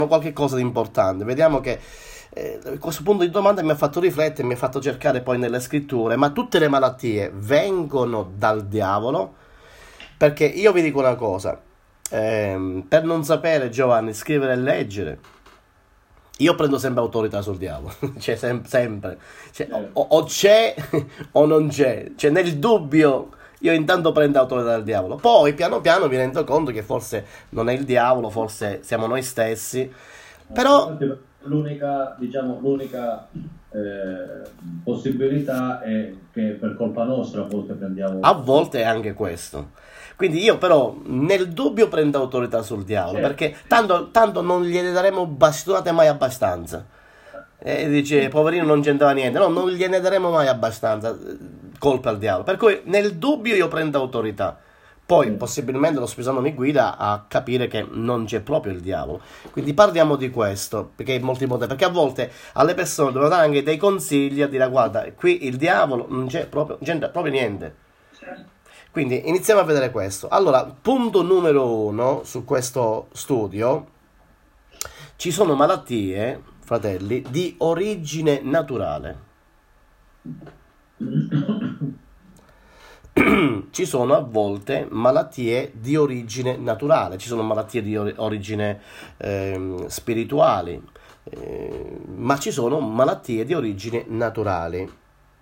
qualche cosa di importante. Vediamo che questo punto di domanda mi ha fatto riflettere, mi ha fatto cercare poi nelle scritture, ma tutte le malattie vengono dal diavolo? Perché io vi dico una cosa, per non sapere, Giovanni, scrivere e leggere, io prendo sempre autorità sul diavolo, cioè sempre, cioè, o c'è o non c'è, cioè nel dubbio io intanto prendo autorità dal diavolo, poi piano piano mi rendo conto che forse non è il diavolo, forse siamo noi stessi, però l'unica possibilità è che per colpa nostra a volte prendiamo... a volte è anche questo. Quindi io però nel dubbio prendo autorità sul diavolo, perché tanto non gliene daremo bastonate mai abbastanza. E dice, poverino non c'entrava niente. No, non gliene daremo mai abbastanza colpa al diavolo. Per cui nel dubbio io prendo autorità. Poi possibilmente lo Spirito Santo mi guida a capire che non c'è proprio il diavolo. Quindi parliamo di questo, perché perché a volte alle persone devono dare anche dei consigli a dire guarda, qui il diavolo non c'entra proprio niente. Quindi iniziamo a vedere questo. Allora, punto numero 1 su questo studio: ci sono malattie, fratelli, di origine naturale. Ci sono a volte malattie di origine naturale, ci sono malattie di origine spirituali, ma ci sono malattie di origine naturali.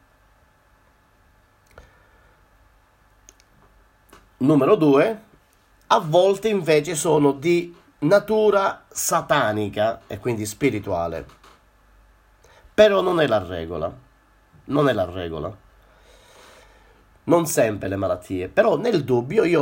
Numero 2, a volte invece sono di natura satanica e quindi spirituale. Però non è la regola. Non è la regola. Non sempre le malattie. Però nel dubbio io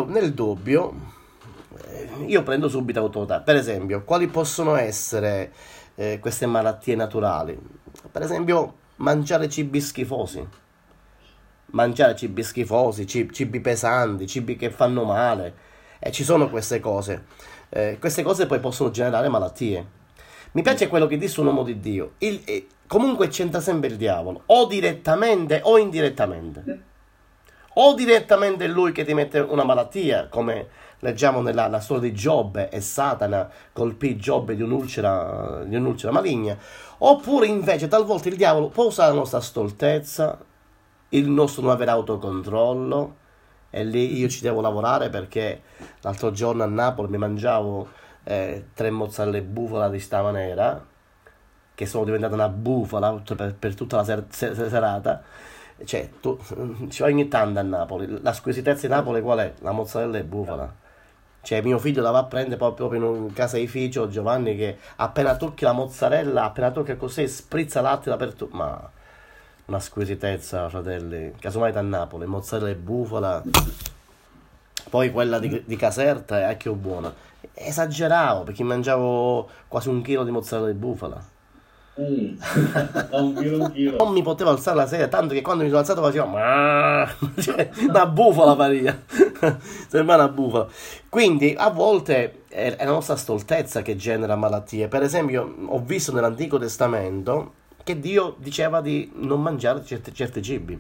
prendo subito autorità. Per esempio, quali possono essere queste malattie naturali? Per esempio, mangiare cibi schifosi. Mangiare cibi schifosi, cibi pesanti, cibi che fanno male, e ci sono queste cose. Queste cose poi possono generare malattie. Mi piace quello che disse un uomo di Dio. Comunque c'entra sempre il diavolo, o direttamente o indirettamente. O direttamente è lui che ti mette una malattia, come leggiamo nella storia di Giobbe, e Satana colpì Giobbe di un'ulcera maligna. Oppure invece talvolta il diavolo può usare la nostra stoltezza, il nostro non avere autocontrollo, e lì io ci devo lavorare, perché l'altro giorno a Napoli mi mangiavo 3 mozzarelle bufala di sta maniera, che sono diventata una bufala per tutta la serata. Cioè, ci vai ogni tanto a Napoli. La squisitezza di Napoli qual è? La mozzarella e bufala. Cioè, mio figlio la va a prendere proprio in un caseificio, Giovanni, che appena tocchi la mozzarella, appena tocca così, sprizza latte dappertutto. Ma una squisitezza, fratelli. Casomai da Napoli, mozzarella e bufala. Poi quella di Caserta è anche buona. Esageravo, perché mangiavo quasi 1 chilo di mozzarella di bufala. Un chilo. Non mi potevo alzare la sedia, tanto che quando mi sono alzato facevo cioè, una bufala paria. Sembra una bufala. Quindi a volte è la nostra stoltezza che genera malattie. Per esempio, ho visto nell'Antico Testamento che Dio diceva di non mangiare certi cibi.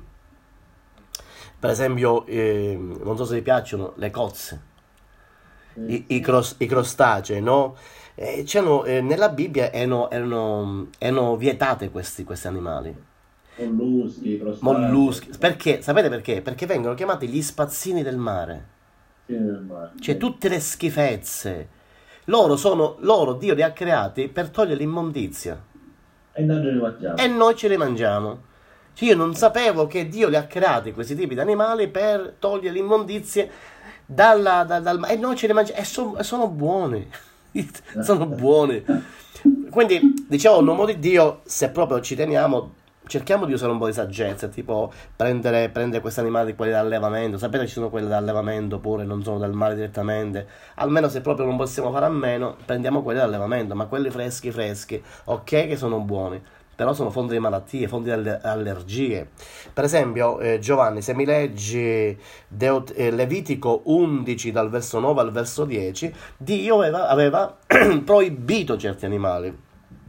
Per esempio, non so se vi piacciono le cozze, i crostacei, no? Nella Bibbia erano vietate questi animali. Molluschi, Molluschi. Perché? Sapete perché? Perché vengono chiamati gli spazzini del mare. Cioè tutte le schifezze. Loro Dio li ha creati per togliere l'immondizia. E noi ce li mangiamo. E noi ce li mangiamo. Cioè, io non sapevo che Dio li ha creati questi tipi di animali per togliere l'immondizia dal e noi ce li mangiamo. E sono buoni. Sono buoni. Quindi, diciamo, un uomo di Dio, se proprio ci teniamo, cerchiamo di usare un po' di saggezza, tipo prendere questi animali, quelli da allevamento. Sapete, ci sono quelli da allevamento pure, non sono dal mare direttamente. Almeno se proprio non possiamo fare a meno, prendiamo quelli da allevamento, ma quelli freschi, ok, che sono buoni, però sono fonte di malattie, fonte di allergie. Per esempio, Giovanni, se mi leggi Levitico 11 dal verso 9 al verso 10, Dio aveva proibito certi animali,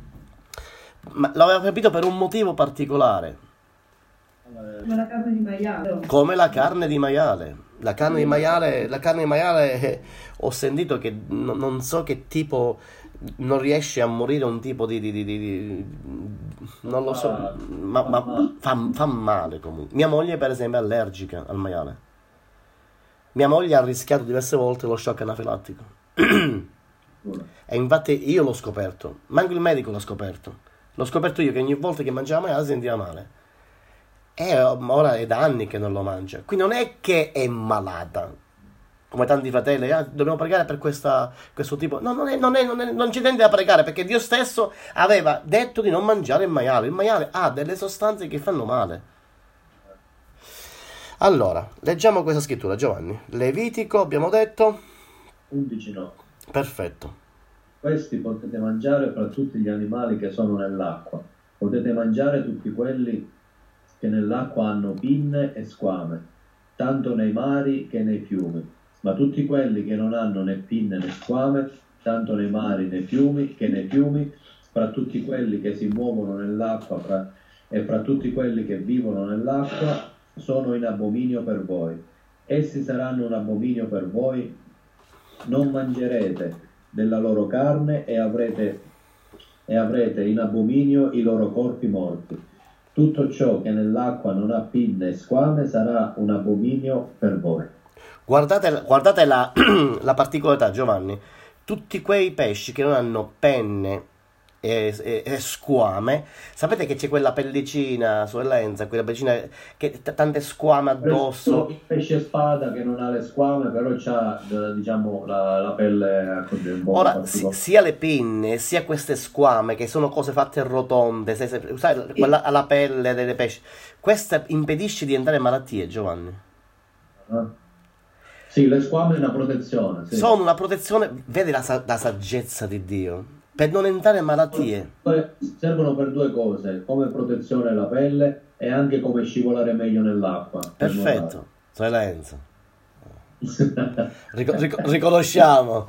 ma l'aveva proibito per un motivo particolare. Come la carne di maiale. Come la carne di maiale. La carne di maiale ho sentito che non so che tipo non riesce a morire un tipo non lo so, ma fa male comunque. Mia moglie per esempio è allergica al maiale. Mia moglie ha rischiato diverse volte lo shock anafilattico. E infatti io l'ho scoperto, manco il medico l'ha scoperto. L'ho scoperto io che ogni volta che mangiava maiale si sentiva male. E ora è da anni che non lo mangia. Quindi non è che è malata, come tanti fratelli, dobbiamo pregare per questo tipo. No, non ci tende a pregare, perché Dio stesso aveva detto di non mangiare il maiale. Il maiale ha delle sostanze che fanno male. Allora, leggiamo questa scrittura, Giovanni. Levitico, abbiamo detto? 11 no. Perfetto. Questi potete mangiare fra tutti gli animali che sono nell'acqua. Potete mangiare tutti quelli che nell'acqua hanno pinne e squame, tanto nei mari che nei fiumi. Ma tutti quelli che non hanno né pinne né squame, tanto nei mari nei fiumi che nei fiumi, fra tutti quelli che si muovono nell'acqua e fra tutti quelli che vivono nell'acqua, sono in abominio per voi. Essi saranno un abominio per voi. Non mangerete della loro carne e avrete in abominio i loro corpi morti. Tutto ciò che nell'acqua non ha pinne e squame sarà un abominio per voi. Guardate la particolarità, Giovanni. Tutti quei pesci che non hanno penne e squame, sapete che c'è quella pellicina, sorellenza, quella pellicina che tante squame addosso. Il pesce spada che non ha le squame, però c'ha, diciamo, la pelle un po'. Ora, sia le pinne sia queste squame, che sono cose fatte rotonde, sai, quella alla pelle delle pesci, questa impedisce di entrare in malattie, Giovanni. Sì, le squame è una protezione. Sì. Sono una protezione, vedi la saggezza di Dio, per non entrare in malattie. Servono per due cose, come protezione alla pelle e anche come scivolare meglio nell'acqua. Perfetto, eccellenza. Riconosciamo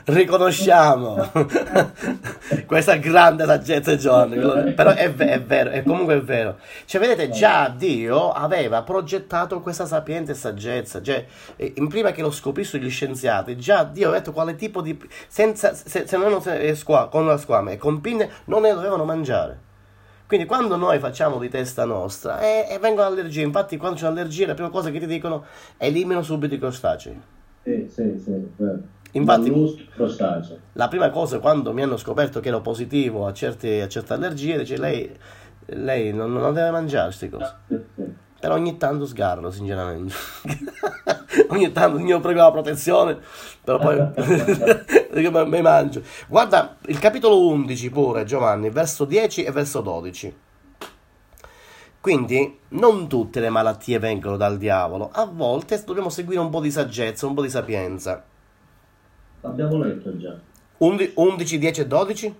questa grande saggezza, Giovanni, però è vero, è comunque vero. Cioè, vedete, già Dio aveva progettato questa sapienza e saggezza, cioè, prima che lo scoprissero gli scienziati, già Dio aveva detto quale tipo di, se non con la squama e con pinne non ne dovevano mangiare. Quindi quando noi facciamo di testa nostra e vengono allergie, infatti quando c'è un'allergia la prima cosa che ti dicono elimino subito i crostacei. Sì, vero. Infatti la prima cosa, quando mi hanno scoperto che ero positivo a certe allergie, dice lei non deve mangiare queste cose. Sì. Però ogni tanto sgarro, sinceramente. Ogni tanto io prego la protezione, però poi mi mangio. Guarda il capitolo 11 pure, Giovanni, verso 10 e verso 12. Quindi non tutte le malattie vengono dal diavolo, a volte dobbiamo seguire un po' di saggezza, un po' di sapienza. L'abbiamo letto già. 11, 10 e 12?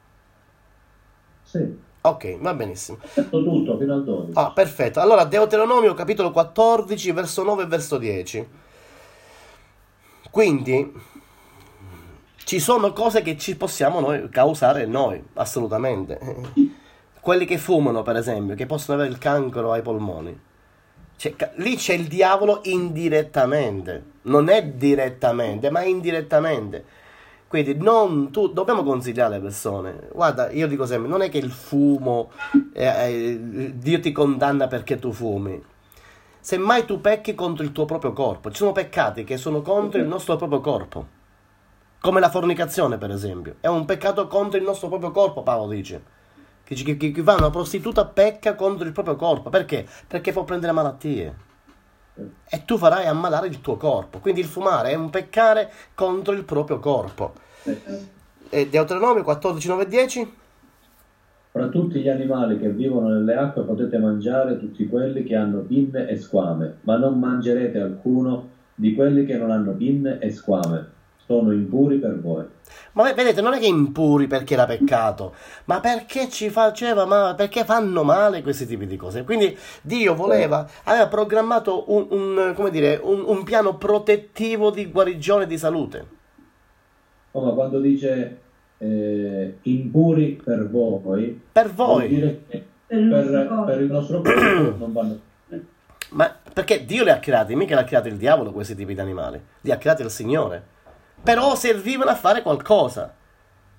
Sì. Ok, va benissimo. Tutto fino al 12. Ah, perfetto. Allora, Deuteronomio capitolo 14, verso 9 e verso 10. Quindi ci sono cose che ci possiamo noi causare noi, assolutamente. Quelli che fumano, per esempio, che possono avere il cancro ai polmoni. Lì c'è il diavolo indirettamente. Non è direttamente, ma indirettamente. Quindi dobbiamo consigliare le persone. Guarda, io dico sempre, non è che il fumo, Dio ti condanna perché tu fumi. Semmai tu pecchi contro il tuo proprio corpo. Ci sono peccati che sono contro il nostro proprio corpo. Come la fornicazione, per esempio. È un peccato contro il nostro proprio corpo, Paolo dice. Chi va una prostituta pecca contro il proprio corpo. Perché? Perché può prendere malattie. E tu farai ammalare il tuo corpo. Quindi il fumare è un peccare contro il proprio corpo. Deuteronomio 14, 9 e 10. Fra tutti gli animali che vivono nelle acque potete mangiare tutti quelli che hanno pinne e squame, ma non mangerete alcuno di quelli che non hanno pinne e squame. Sono impuri per voi. Ma vedete, non è che impuri perché era peccato, ma perché ci faceva male, perché fanno male questi tipi di cose. Quindi Dio aveva programmato un piano protettivo di guarigione e di salute. Oh, ma quando dice impuri per voi, vuol dire che per il nostro corpo non vanno bene. Ma perché Dio li ha creati, mica l'ha creato il diavolo questi tipi di animali, li ha creati il Signore. Però servivano a fare qualcosa.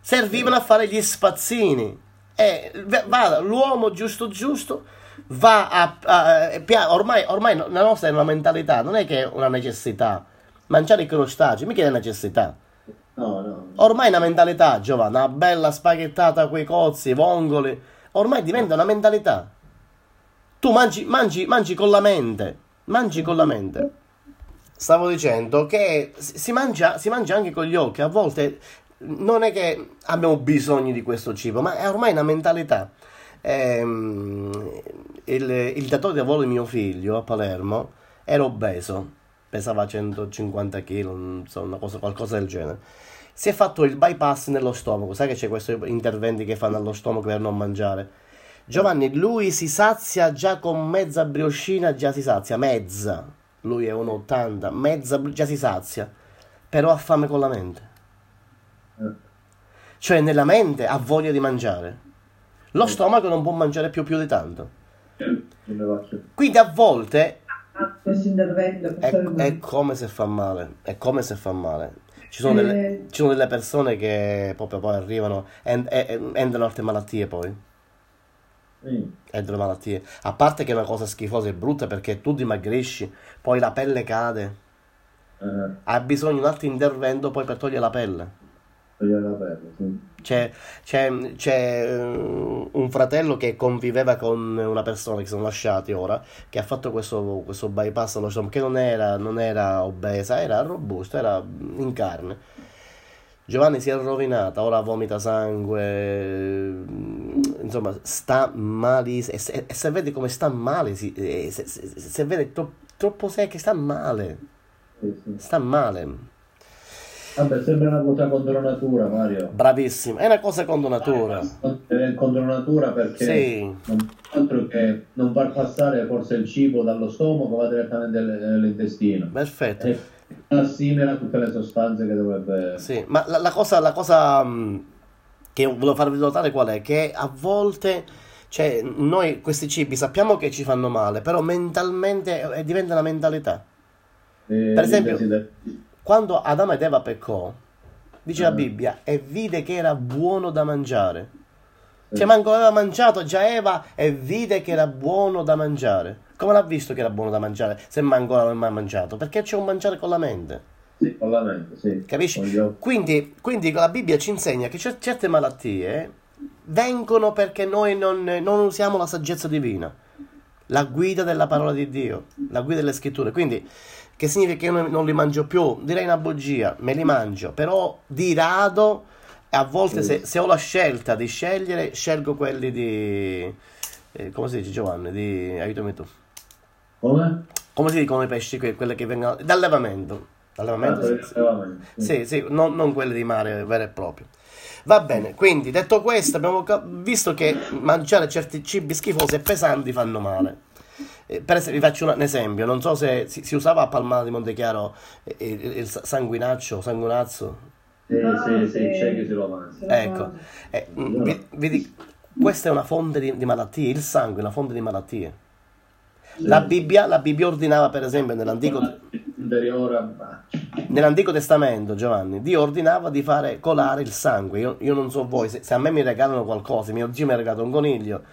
servivano a fare gli spazzini. E va, l'uomo giusto giusto va ormai la nostra è una mentalità, non è che è una necessità. Mangiare i crostacei, mica è una necessità. No. Ormai è una mentalità, Giovanni, una bella spaghettata coi cozzi, vongoli. Ormai diventa una mentalità. Tu mangi con la mente. Mangi con la mente. Stavo dicendo che si mangia anche con gli occhi. A volte non è che abbiamo bisogno di questo cibo, ma è ormai una mentalità. Il datore di lavoro di mio figlio a Palermo era obeso, pesava 150 kg, insomma, qualcosa del genere. Si è fatto il bypass nello stomaco, sai che c'è questi interventi che fanno allo stomaco per non mangiare. Giovanni, lui si sazia già con mezza brioscina, già si sazia, mezza. Lui è 1,80, mezza già si sazia, però ha fame con la mente. Cioè nella mente ha voglia di mangiare. Lo stomaco non può mangiare più di tanto. Quindi a volte questo intervento è come se fa male. È come se fa male. Ci sono delle persone che proprio poi arrivano e entrano altre malattie poi. Entrano malattie. A parte che è una cosa schifosa e brutta perché tu dimagrisci, poi la pelle cade. Hai bisogno di un altro intervento poi per togliere la pelle. C'è un fratello che conviveva con una persona che si sono lasciati ora, che ha fatto questo bypass allo stomaco, che non era obesa, era robusto, era in carne. Giovanni si è rovinata, ora vomita sangue, insomma sta malissimo, e se vede come sta male, se vede troppo secco, sta male, sta male. Vabbè, sembra una cosa contro natura, Mario. Bravissimo, è una cosa contro natura. È contro natura perché Sì. non altro che non far passare forse il cibo dallo stomaco, va direttamente nell'intestino. Perfetto. E assimila tutte le sostanze che dovrebbe... Sì, ma la cosa che volevo farvi notare qual è? Che a volte, cioè, noi questi cibi sappiamo che ci fanno male, però mentalmente diventa una mentalità. Per esempio, quando Adamo ed Eva peccò, dice la Bibbia, e vide che era buono da mangiare. Cioè, manco aveva mangiato già Eva e vide che era buono da mangiare. Come l'ha visto che era buono da mangiare se manco non l'ha mai mangiato? Perché c'è un mangiare con la mente. Sì, con la mente, sì. Capisci? Quindi la Bibbia ci insegna che certe malattie vengono perché noi non usiamo la saggezza divina, la guida della parola di Dio, la guida delle scritture. Quindi, che significa che io non li mangio più? Direi una bugia, me li mangio, però di rado, e a volte se ho la scelta di scegliere, scelgo quelli di... come si dice, Giovanni? Aiutami tu. Come? Come si dicono i pesci, quelle che vengono... D'allevamento. Sì, non quelli di mare vero e proprio. Va bene, quindi detto questo, abbiamo visto che mangiare certi cibi schifosi e pesanti fanno male. Per esempio, vi faccio un esempio, non so se si usava a Palmana di Montechiaro il sanguinazzo. Sì, c'è che si lo mangia. Ecco, questa è una fonte di malattie, il sangue è una fonte di malattie. La Bibbia ordinava, per esempio, nell'Antico Testamento, Giovanni, Dio ordinava di fare colare il sangue. Io non so voi, se a me mi regalano qualcosa, mio zio mi ha regalato un coniglio,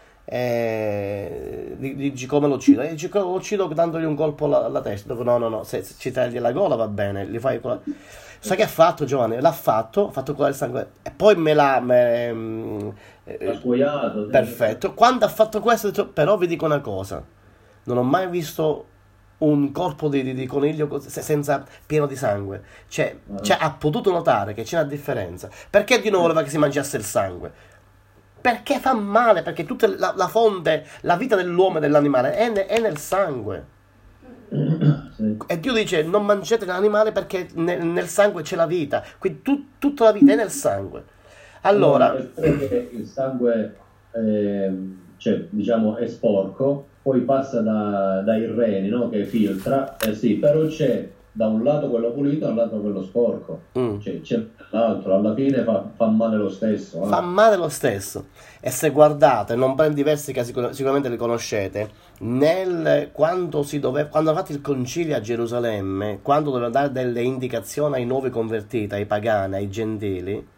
dici come lo uccido? Lo uccido dandogli un colpo alla testa. Dico, no, se ci tagli la gola va bene, gli fai colare. Sai che ha fatto Giovanni? Ha fatto colare il sangue e poi me l'ha scuoiato. Perfetto. Quando ha fatto questo, ho detto, però vi dico una cosa, non ho mai visto un corpo di coniglio senza pieno di sangue. Cioè, ha potuto notare che c'è una differenza. Perché Dio non voleva che si mangiasse il sangue? Perché fa male, perché tutta la fonte, la vita dell'uomo e dell'animale è nel sangue. Sì. E Dio dice non mangiate l'animale perché nel sangue c'è la vita. Quindi tutta la vita è nel sangue. Allora il sangue cioè, diciamo è sporco, poi passa dai reni, no? Che filtra, sì, però c'è da un lato quello pulito e dall'altro quello sporco. Cioè, c'è l'altro, alla fine fa male lo stesso. Fa male lo stesso. E se guardate, non prendi versi che sicuramente li conoscete, quando hanno fatto il concilio a Gerusalemme, quando dovevano dare delle indicazioni ai nuovi convertiti, ai pagani, ai gentili,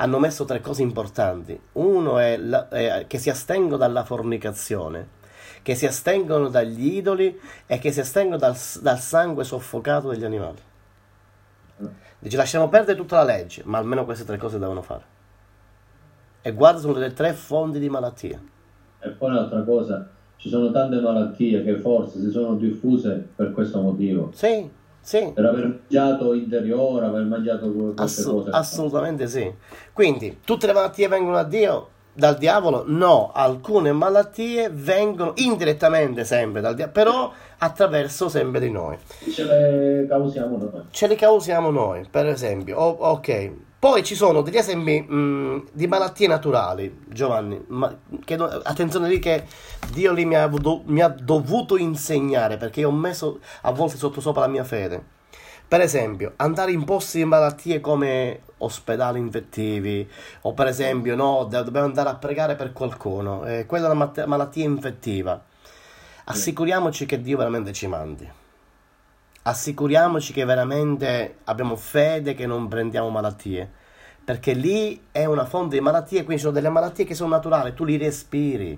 hanno messo 3 cose importanti. Uno è che si astengono dalla fornicazione, che si astengono dagli idoli e che si astengono dal sangue soffocato degli animali. Dice, lasciamo perdere tutta la legge, ma almeno queste 3 cose devono fare. E guarda, sono le 3 fonti di malattia. E poi un'altra cosa, ci sono tante malattie che forse si sono diffuse per questo motivo. Sì, sì. Per aver mangiato interiore, aver mangiato queste cose. Assolutamente sì. Quindi, tutte le malattie vengono da Dio, dal diavolo? No, alcune malattie vengono indirettamente sempre dal diavolo, però attraverso sempre di noi. Ce le causiamo noi. Ce le causiamo noi, per esempio. Ok. Poi ci sono degli esempi di malattie naturali, Giovanni, attenzione lì che Dio lì mi ha dovuto insegnare, perché io ho messo a volte sottosopra la mia fede. Per esempio, andare in posti di malattie come ospedali infettivi, o per esempio, no, dobbiamo andare a pregare per qualcuno, quella è una malattia infettiva. Assicuriamoci che Dio veramente ci mandi. Assicuriamoci che veramente abbiamo fede, che non prendiamo malattie, perché lì è una fonte di malattie, quindi ci sono delle malattie che sono naturali, tu li respiri,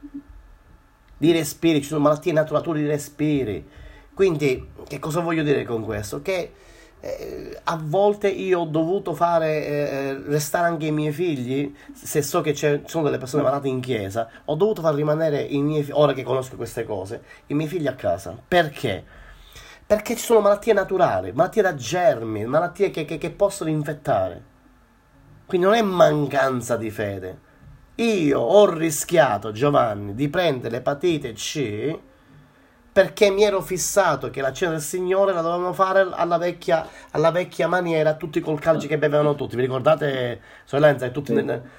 ci sono malattie naturali, tu li respiri. Quindi, che cosa voglio dire con questo? Che a volte io ho dovuto fare restare anche i miei figli, se so che ci sono delle persone malate in chiesa, ho dovuto far rimanere i miei figli, ora che conosco queste cose, i miei figli a casa. Perché? Perché ci sono malattie naturali, malattie da germi, malattie che possono infettare. Quindi non è mancanza di fede. Io ho rischiato, Giovanni, di prendere l'epatite C perché mi ero fissato che la cena del Signore la dovevamo fare alla vecchia maniera, tutti col calci che bevevano tutti. Vi ricordate, sorellenza, tutti...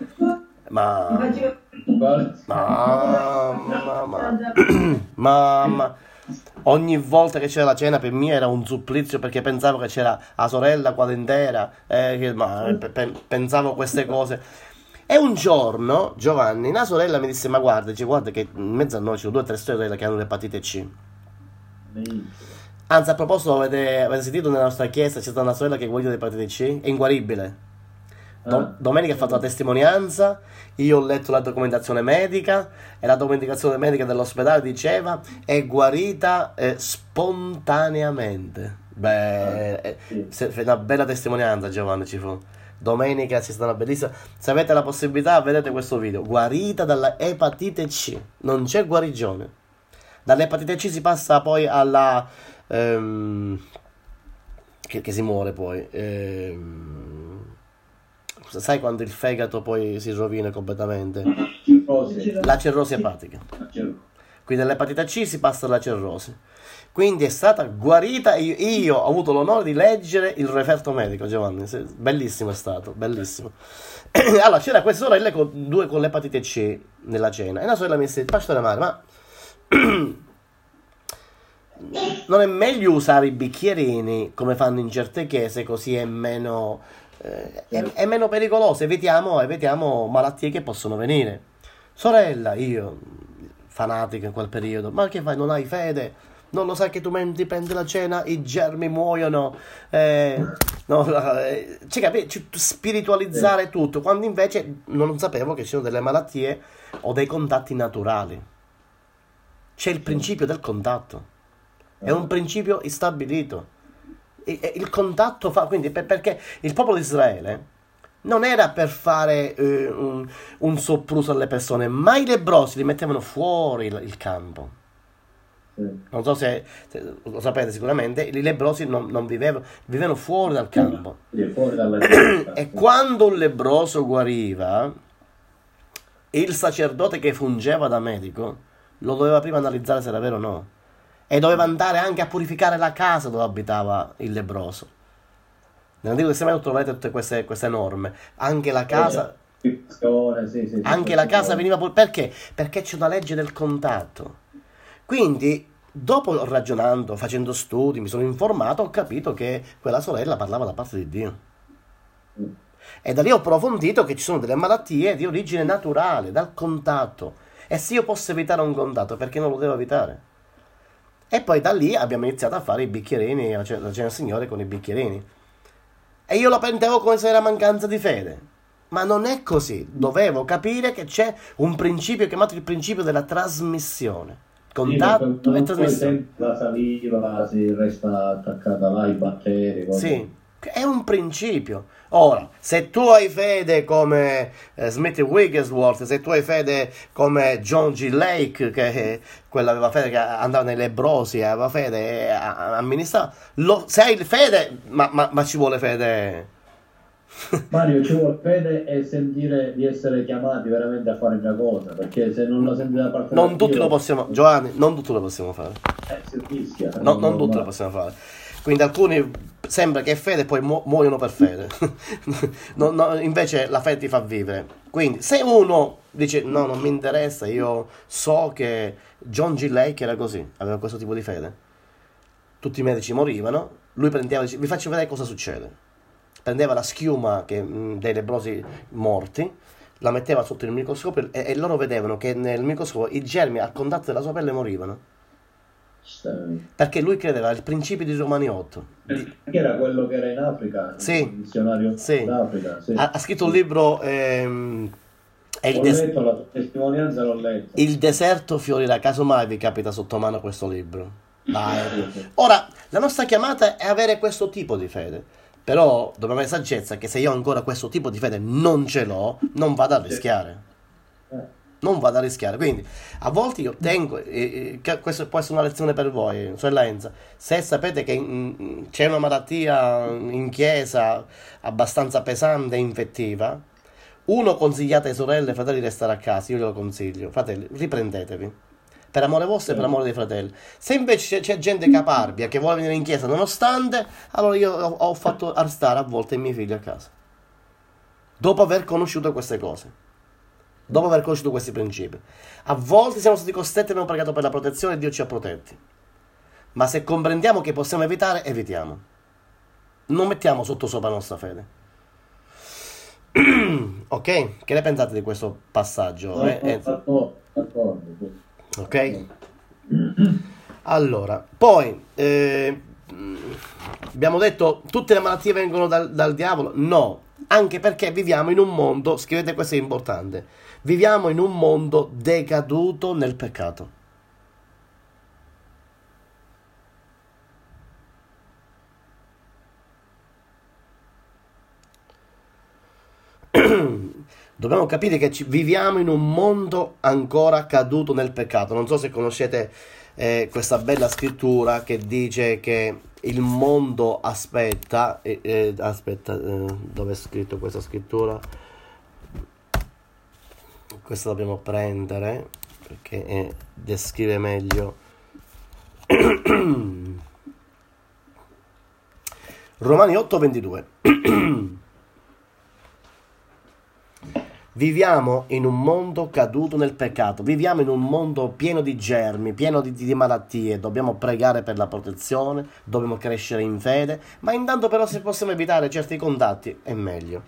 Mamma... Ogni volta che c'era la cena per me era un supplizio, perché pensavo che c'era la sorella qua intera, pensavo queste cose. E un giorno, Giovanni, una sorella mi disse, ma guarda che in mezzo a noi ci sono 2 o 3 sorelle che hanno l'epatite C. Anzi, a proposito, avete sentito nella nostra chiesa c'è stata una sorella che è guarita di epatite C? È inguaribile. Domenica ha fatto la testimonianza, io ho letto la documentazione medica e la documentazione medica dell'ospedale diceva è guarita spontaneamente. Beh, una bella testimonianza, Giovanni, ci fu. Domenica c'è stata una bellissima. Se avete la possibilità, vedete questo video. Guarita dalla epatite C. Non c'è guarigione. Dall'epatite C si passa poi alla che si muore poi. Sai quando il fegato poi si rovina completamente? La cirrosi epatica. Quindi dall'epatite C si passa alla cirrosi. Quindi è stata guarita. Io ho avuto l'onore di leggere il referto medico, Giovanni. Bellissimo è stato, bellissimo. Allora c'era questa sorella con l'epatite C nella cena. E una sorella mi disse, pastore Mario, ma non è meglio usare i bicchierini come fanno in certe chiese, così è meno pericoloso, evitiamo malattie che possono venire. Sorella, io fanatico in quel periodo, ma che fai, non hai fede? Non lo sai che tu mentre prendi la cena i germi muoiono? Spiritualizzare tutto, quando invece non sapevo che ci sono delle malattie o dei contatti naturali. C'è il principio del contatto, è un principio stabilito. Il contatto fa, quindi perché il popolo di Israele non era per fare un sopruso alle persone, ma i lebbrosi li mettevano fuori il campo. Non so se lo sapete sicuramente, i lebbrosi non vivevano fuori dal campo. E quando un lebbroso guariva, il sacerdote che fungeva da medico lo doveva prima analizzare se era vero o no. E doveva andare anche a purificare la casa dove abitava il lebbroso. Nell'Antico Testamento trovate tutte queste norme. Anche la casa, anche la casa veniva perché? Perché c'è una legge del contatto. Quindi, dopo ragionando, facendo studi, mi sono informato, ho capito che quella sorella parlava da parte di Dio. E da lì ho approfondito che ci sono delle malattie di origine naturale, dal contatto. E se io posso evitare un contatto, perché non lo devo evitare? E poi da lì abbiamo iniziato a fare i bicchierini, la cena del Signore con i bicchierini. E io lo prendevo come se era mancanza di fede. Ma non è così. Dovevo capire che c'è un principio chiamato il principio della trasmissione. Contatto e poi trasmissione. sempre la saliva si resta attaccata là, i batteri. cose. Sì, è un principio. Ora, se tu hai fede come Smith Wigglesworth, se tu hai fede come John G. Lake, che quello aveva fede, che andava nei lebbrosi, aveva fede e amministrava, se hai fede, ma ci vuole fede. Mario, ci vuole fede e sentire di essere chiamati veramente a fare una cosa, perché se non la senti da parte Non da tutti Dio, lo possiamo, Giovanni, non tutti lo possiamo fare. si rischia. Non tutti lo possiamo fare. Quindi alcuni sembra che è fede e poi muoiono per fede. Invece la fede ti fa vivere. Quindi se uno dice no, non mi interessa, io so che John G. Lake era così, aveva questo tipo di fede. Tutti i medici morivano, lui prendeva, vi faccio vedere cosa succede. Prendeva la schiuma dei lebbrosi morti, la metteva sotto il microscopio e loro vedevano che nel microscopio i germi al contatto della sua pelle morivano. Perché lui credeva al principio di Romani 8. Che era quello che era in Africa, Sì, il missionario sì. d'Africa. Sì. Ha scritto un libro, Ho letto la tua testimonianza, l'ho letto. Il deserto fiorirà, casomai vi capita sotto mano questo libro. Dai. Sì. Ora, la nostra chiamata è avere questo tipo di fede. Però dobbiamo avere saggezza che se io ancora questo tipo di fede non ce l'ho, non vado a rischiare. Non vado a rischiare. Quindi a volte io tengo, questo può essere una lezione per voi, sorella Enza, se sapete che c'è una malattia in chiesa abbastanza pesante e infettiva, uno, consigliate ai sorelle e fratelli di restare a casa, io glielo consiglio, fratelli, riprendetevi. Per amore vostro e per amore dei fratelli. Se invece c'è gente caparbia che vuole venire in chiesa nonostante, allora io ho fatto arrestare a volte i miei figli a casa. Dopo aver conosciuto queste cose. Dopo aver conosciuto questi principi. A volte siamo stati costretti e abbiamo pregato per la protezione e Dio ci ha protetti. Ma se comprendiamo che possiamo evitare, evitiamo. Non mettiamo sotto sopra la nostra fede. Ok? Che ne pensate di questo passaggio? D'accordo. Ok? Allora, poi abbiamo detto tutte le malattie vengono dal diavolo? No, anche perché viviamo in un mondo, scrivete questo è importante, viviamo in un mondo decaduto nel peccato. Dobbiamo capire che viviamo in un mondo ancora caduto nel peccato. Non so se conoscete questa bella scrittura che dice che il mondo aspetta. Dove è scritto questa scrittura? Questa dobbiamo prendere perché descrive meglio. Romani 8:22. Viviamo in un mondo caduto nel peccato, viviamo in un mondo pieno di germi, pieno di malattie, dobbiamo pregare per la protezione, dobbiamo crescere in fede, ma intanto però se possiamo evitare certi contatti è meglio.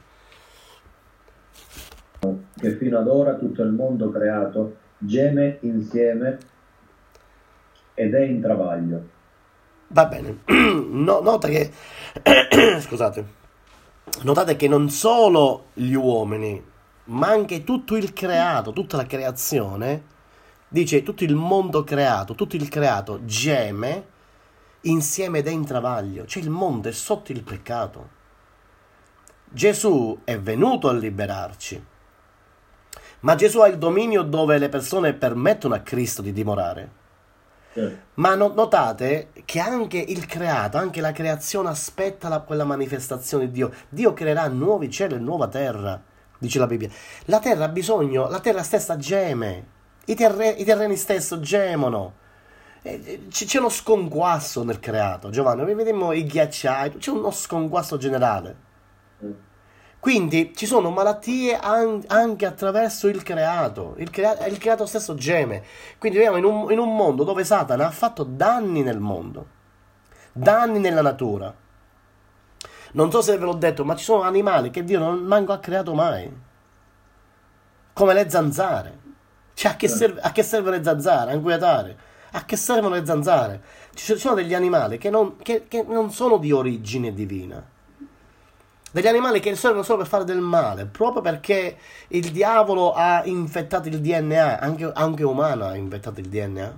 Che fino ad ora tutto il mondo creato geme insieme ed è in travaglio. Va bene, nota che, scusate, notate che non solo gli uomini, ma anche tutto il creato, tutta la creazione, dice tutto il mondo creato, tutto il creato geme insieme ed è in travaglio, cioè il mondo è sotto il peccato. Gesù è venuto a liberarci, ma Gesù ha il dominio dove le persone permettono a Cristo di dimorare. Ma notate che anche il creato, anche la creazione aspetta quella manifestazione di Dio. Dio creerà nuovi cieli e nuova terra. Dice la Bibbia, la terra ha bisogno, la terra stessa geme, i terreni stessi gemono, c'è uno sconquasso nel creato, Giovanni, vediamo i ghiacciai, c'è uno sconquasso generale, quindi ci sono malattie anche attraverso il creato, il creato stesso geme, quindi viviamo in un mondo dove Satana ha fatto danni nel mondo, danni nella natura. Non so se ve l'ho detto, ma ci sono animali che Dio non manco ha creato mai. Come le zanzare. Cioè, a che servono le zanzare? A inquietare. A che servono le zanzare? Ci sono degli animali che non sono di origine divina. Degli animali che servono solo per fare del male, proprio perché il diavolo ha infettato il DNA, anche umano ha infettato il DNA.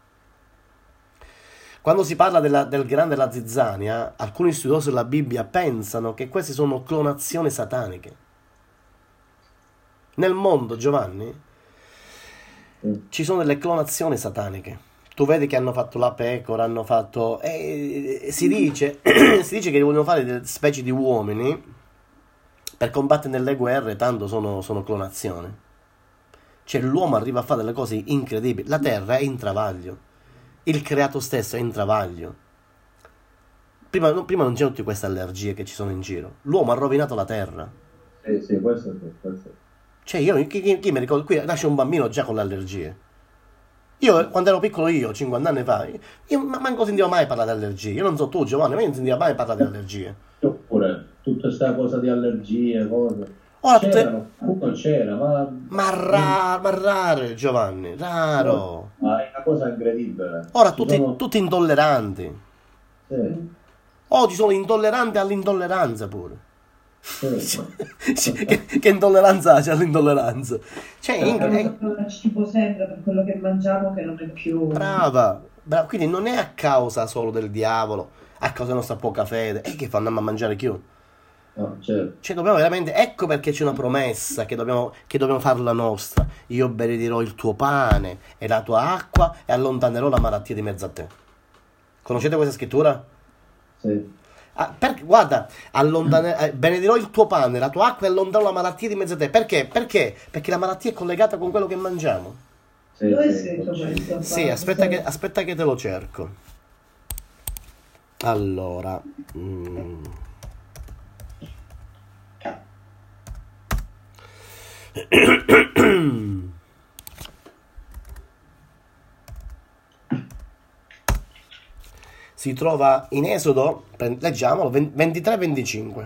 Quando si parla del grande della zizzania, alcuni studiosi della Bibbia pensano che queste sono clonazioni sataniche. Nel mondo, Giovanni, ci sono delle clonazioni sataniche. Tu vedi che hanno fatto la pecora, hanno fatto... si dice, si dice che vogliono fare delle specie di uomini per combattere nelle guerre, tanto sono clonazioni. Cioè l'uomo arriva a fare delle cose incredibili. La terra è in travaglio. Il creato stesso è in travaglio. Prima non c'erano tutte queste allergie che ci sono in giro. L'uomo ha rovinato la terra. Sì, questo è questo. Cioè chi mi ricordo, qui nasce un bambino già con le allergie. Io, quando ero piccolo, 50 anni fa, io manco sentivo mai parlare di allergie. Io non so tu, Giovanni, ma io non sentivo mai parlare di allergie. Oppure, tutta questa cosa di allergie, cose. Ora C'era, ma rare, Giovanni, raro. Ma è una cosa incredibile. Ora tutti intolleranti. Sì. Oggi sono intolleranti all'intolleranza pure. Sì. Che intolleranza c'è all'intolleranza? Cioè, il cibo sempre per quello che mangiamo che non è più... Brava. Quindi non è a causa solo del diavolo, a causa della nostra poca fede. E che fanno a mangiare più? No, certo. Cioè dobbiamo veramente, ecco perché c'è una promessa che dobbiamo farla nostra. Io benedirò il tuo pane e la tua acqua e allontanerò la malattia di mezzo a te. Conoscete questa scrittura? Sì. Guarda, benedirò il tuo pane, la tua acqua e allontanerò la malattia di mezzo a te. Perché? Perché la malattia è collegata con quello che mangiamo. Dove è scritto questo? Sì, aspetta che te lo cerco. Allora, si trova in Esodo, leggiamolo, 23-25.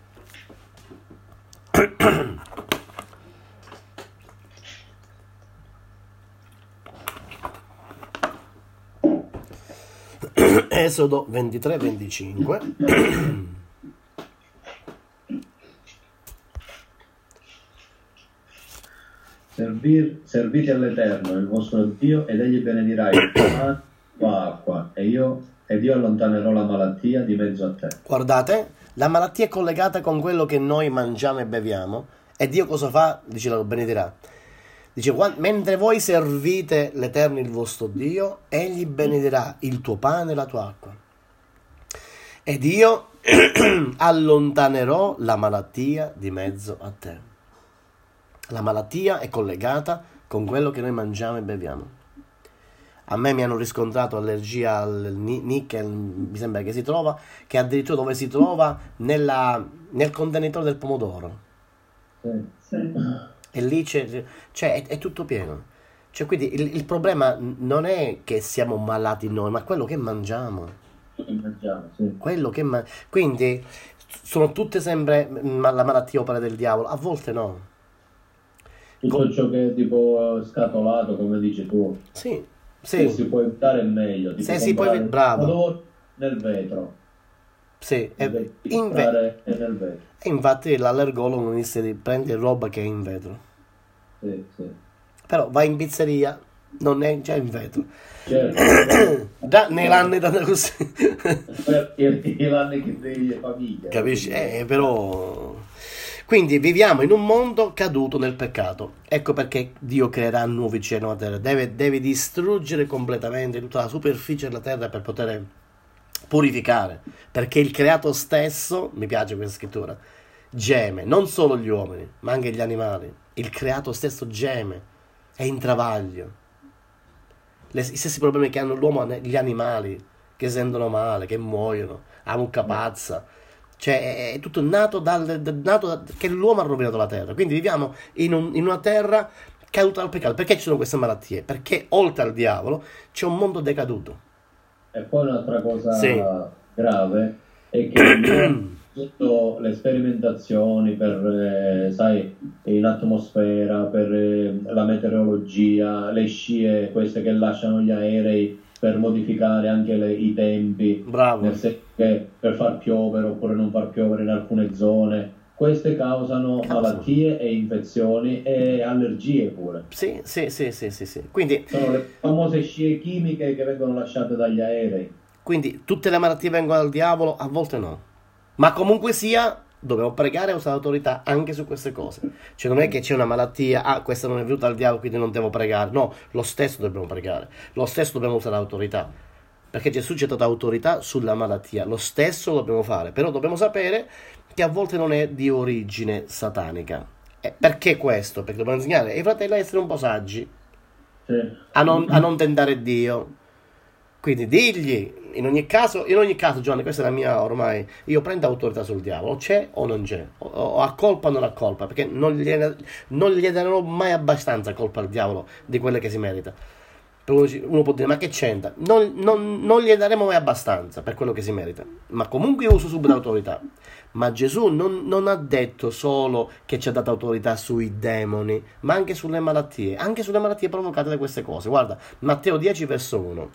Esodo 23-25. Servite all'Eterno, il vostro Dio, ed egli benedirà il tuo pane, la tua acqua, ed io allontanerò la malattia di mezzo a te. Guardate, la malattia è collegata con quello che noi mangiamo e beviamo, e Dio cosa fa? Dice, lo benedirà. Dice, mentre voi servite l'Eterno, il vostro Dio, egli benedirà il tuo pane e la tua acqua. Ed io allontanerò la malattia di mezzo a te. La malattia è collegata con quello che noi mangiamo e beviamo. A me mi hanno riscontrato allergia al nickel, mi sembra che addirittura dove si trova nel contenitore del pomodoro. Sì. E lì è tutto pieno. Cioè, quindi il problema non è che siamo malati noi, ma quello che mangiamo. Sì. Quindi sono tutte sempre la malattia opera del diavolo, a volte no. Tutto ciò che è tipo scatolato, come dici tu. Sì. Se si può evitare è meglio. Se si può bravo. Nel vetro. Sì, nel vetro. E infatti l'allergologo non dice di prendere roba che è in vetro. Sì. Però vai in pizzeria, non è già in vetro. Certo. Nell'anno da così. L'anno che delle famiglie. Capisci? Però... Quindi viviamo in un mondo caduto nel peccato. Ecco perché Dio creerà nuovi cieli e nuova terra. Deve distruggere completamente tutta la superficie della terra per poter purificare. Perché il creato stesso, mi piace questa scrittura, geme. Non solo gli uomini, ma anche gli animali. Il creato stesso geme. È in travaglio. I stessi problemi che hanno l'uomo, gli animali, che sentono male, che muoiono, la mucca pazza. Cioè è tutto nato che l'uomo ha rovinato la terra. Quindi viviamo in una terra caduta dal peccato. Perché ci sono queste malattie? Perché oltre al diavolo c'è un mondo decaduto. E poi un'altra cosa grave è che tutte le sperimentazioni per, in atmosfera, per la meteorologia, le scie, queste che lasciano gli aerei per modificare anche i tempi. Bravo. Nel senso per far piovere oppure non far piovere in alcune zone. Queste causano malattie e infezioni e allergie pure. Sì. Quindi, Sono le famose scie chimiche che vengono lasciate dagli aerei. quindi tutte le malattie vengono dal diavolo? A volte no. Ma comunque sia, dobbiamo pregare e usare autorità anche su queste cose. Cioè non è che c'è una malattia, questa non è venuta dal diavolo, quindi non devo pregare. No, lo stesso dobbiamo pregare. Lo stesso dobbiamo usare autorità. Perché Gesù ci ha dato autorità sulla malattia. Lo stesso dobbiamo fare. Però dobbiamo sapere che a volte non è di origine satanica. Perché questo? Perché dobbiamo insegnare ai fratelli a essere un po' saggi, Sì. a non tentare Dio. Quindi digli, in ogni caso, Giovanni, questa è la mia ormai, io prendo autorità sul diavolo, c'è o non c'è, o ha colpa o non ha colpa, perché non gli darò mai abbastanza colpa al diavolo di quelle che si merita. Uno può dire, ma che c'entra? Non gli daremo mai abbastanza per quello che si merita, ma comunque io uso subito autorità. Ma Gesù non ha detto solo che ci ha dato autorità sui demoni, ma anche sulle malattie provocate da queste cose. Guarda, Matteo 10 verso 1.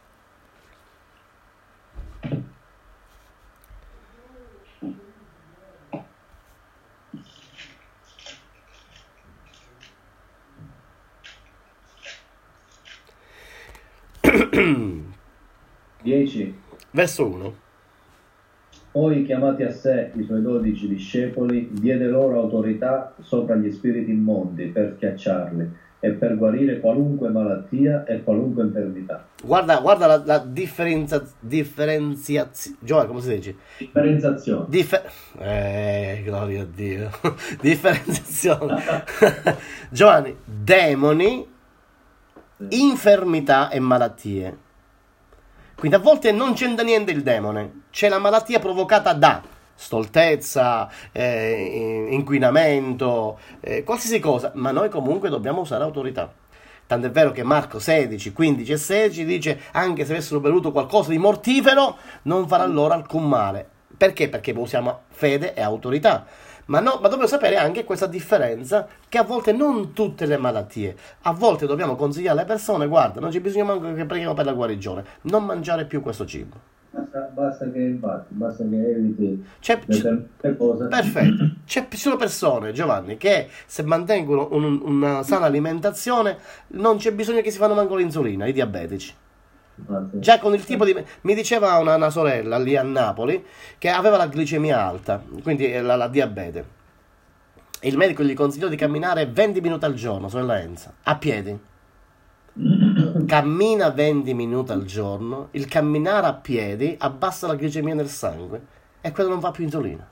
Verso 1. Poi, chiamati a sé i suoi 12 discepoli, diede loro autorità sopra gli spiriti immondi per schiacciarli e per guarire qualunque malattia e qualunque infermità. Guarda la differenziazione. Giovanni, come si dice? Differenziazione. Gloria a Dio. Differenziazione. Giovanni, demoni, infermità e malattie. Quindi a volte non c'entra niente il demone, c'è la malattia provocata da stoltezza, inquinamento, qualsiasi cosa, ma noi comunque dobbiamo usare autorità. Tant'è vero che Marco 16, 15 e 16 dice, anche se avessero bevuto qualcosa di mortifero, non farà loro alcun male. Perché? Perché usiamo fede e autorità. Ma dobbiamo sapere anche questa differenza, che a volte non tutte le malattie, a volte dobbiamo consigliare alle persone, guarda, non c'è bisogno manco che preghiamo per la guarigione, non mangiare più questo cibo. Basta che eviti determinate cose. Perfetto. Ci sono persone, Giovanni, che se mantengono una sana alimentazione non c'è bisogno che si fanno manco l'insulina, i diabetici. Già con il tipo di... Mi diceva una sorella lì a Napoli che aveva la glicemia alta, quindi la diabete. E il medico gli consigliò di camminare 20 minuti al giorno, sorella Enza, a piedi. Cammina 20 minuti al giorno, il camminare a piedi abbassa la glicemia nel sangue e quello non fa più insulina.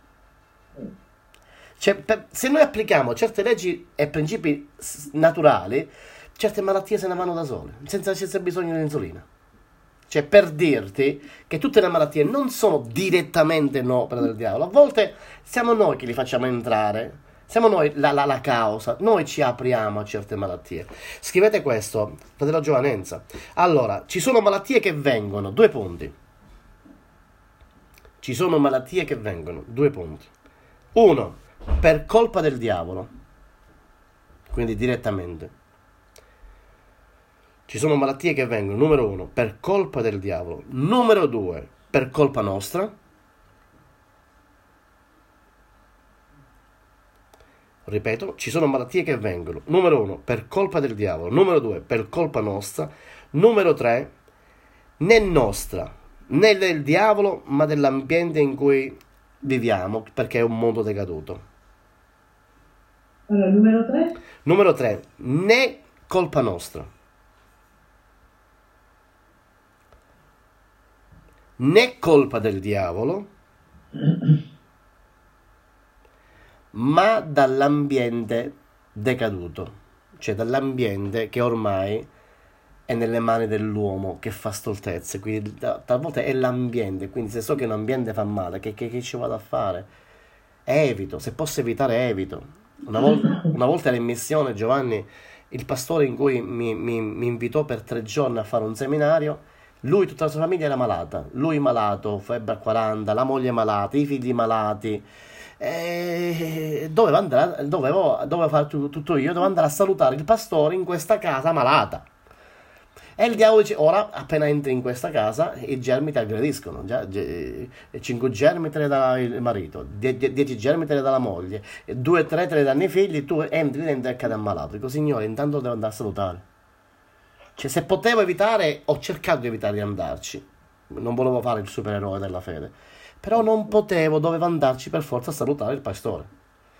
Cioè, se noi applichiamo certe leggi e principi naturali, certe malattie se ne vanno da sole, senza bisogno di insulina. Cioè, per dirti che tutte le malattie non sono direttamente opera del diavolo, a volte siamo noi che li facciamo entrare, siamo noi la causa, noi ci apriamo a certe malattie. Scrivete questo, fratello Giovanenza. Allora, ci sono malattie che vengono, 2 punti. Ci sono malattie che vengono, 2 punti. 1, per colpa del diavolo, quindi direttamente. Ci sono malattie che vengono, numero 1, per colpa del diavolo. Numero 2, per colpa nostra. Ripeto, ci sono malattie che vengono, numero 1, per colpa del diavolo. Numero 2, per colpa nostra. Numero 3, né nostra, né del diavolo, ma dell'ambiente in cui viviamo, perché è un mondo decaduto. Allora, numero 3? Numero 3, né colpa nostra, né colpa del diavolo, ma dall'ambiente decaduto, cioè dall'ambiente che ormai è nelle mani dell'uomo che fa stoltezze. Quindi talvolta è l'ambiente, quindi se so che un ambiente fa male, che ci vado a fare? Evito, se posso evitare evito. Una volta ero in missione, Giovanni, il pastore in cui mi invitò per 3 giorni a fare un seminario, lui, tutta la sua famiglia era malata, lui malato, febbre a 40, la moglie malata, i figli malati, dovevo fare tutto io, dovevo andare a salutare il pastore in questa casa malata. E il diavolo dice, ora appena entri in questa casa i germi ti aggrediscono, 5 germi te ne dà il marito, 10 germi te ne dà la moglie, 2-3 te ne danno i figli, tu entri dentro e cadi ammalato. Dico, signore, intanto devo andare a salutare. Cioè, se potevo evitare, ho cercato di evitare di andarci, non volevo fare il supereroe della fede, però non potevo, dovevo andarci per forza a salutare il pastore.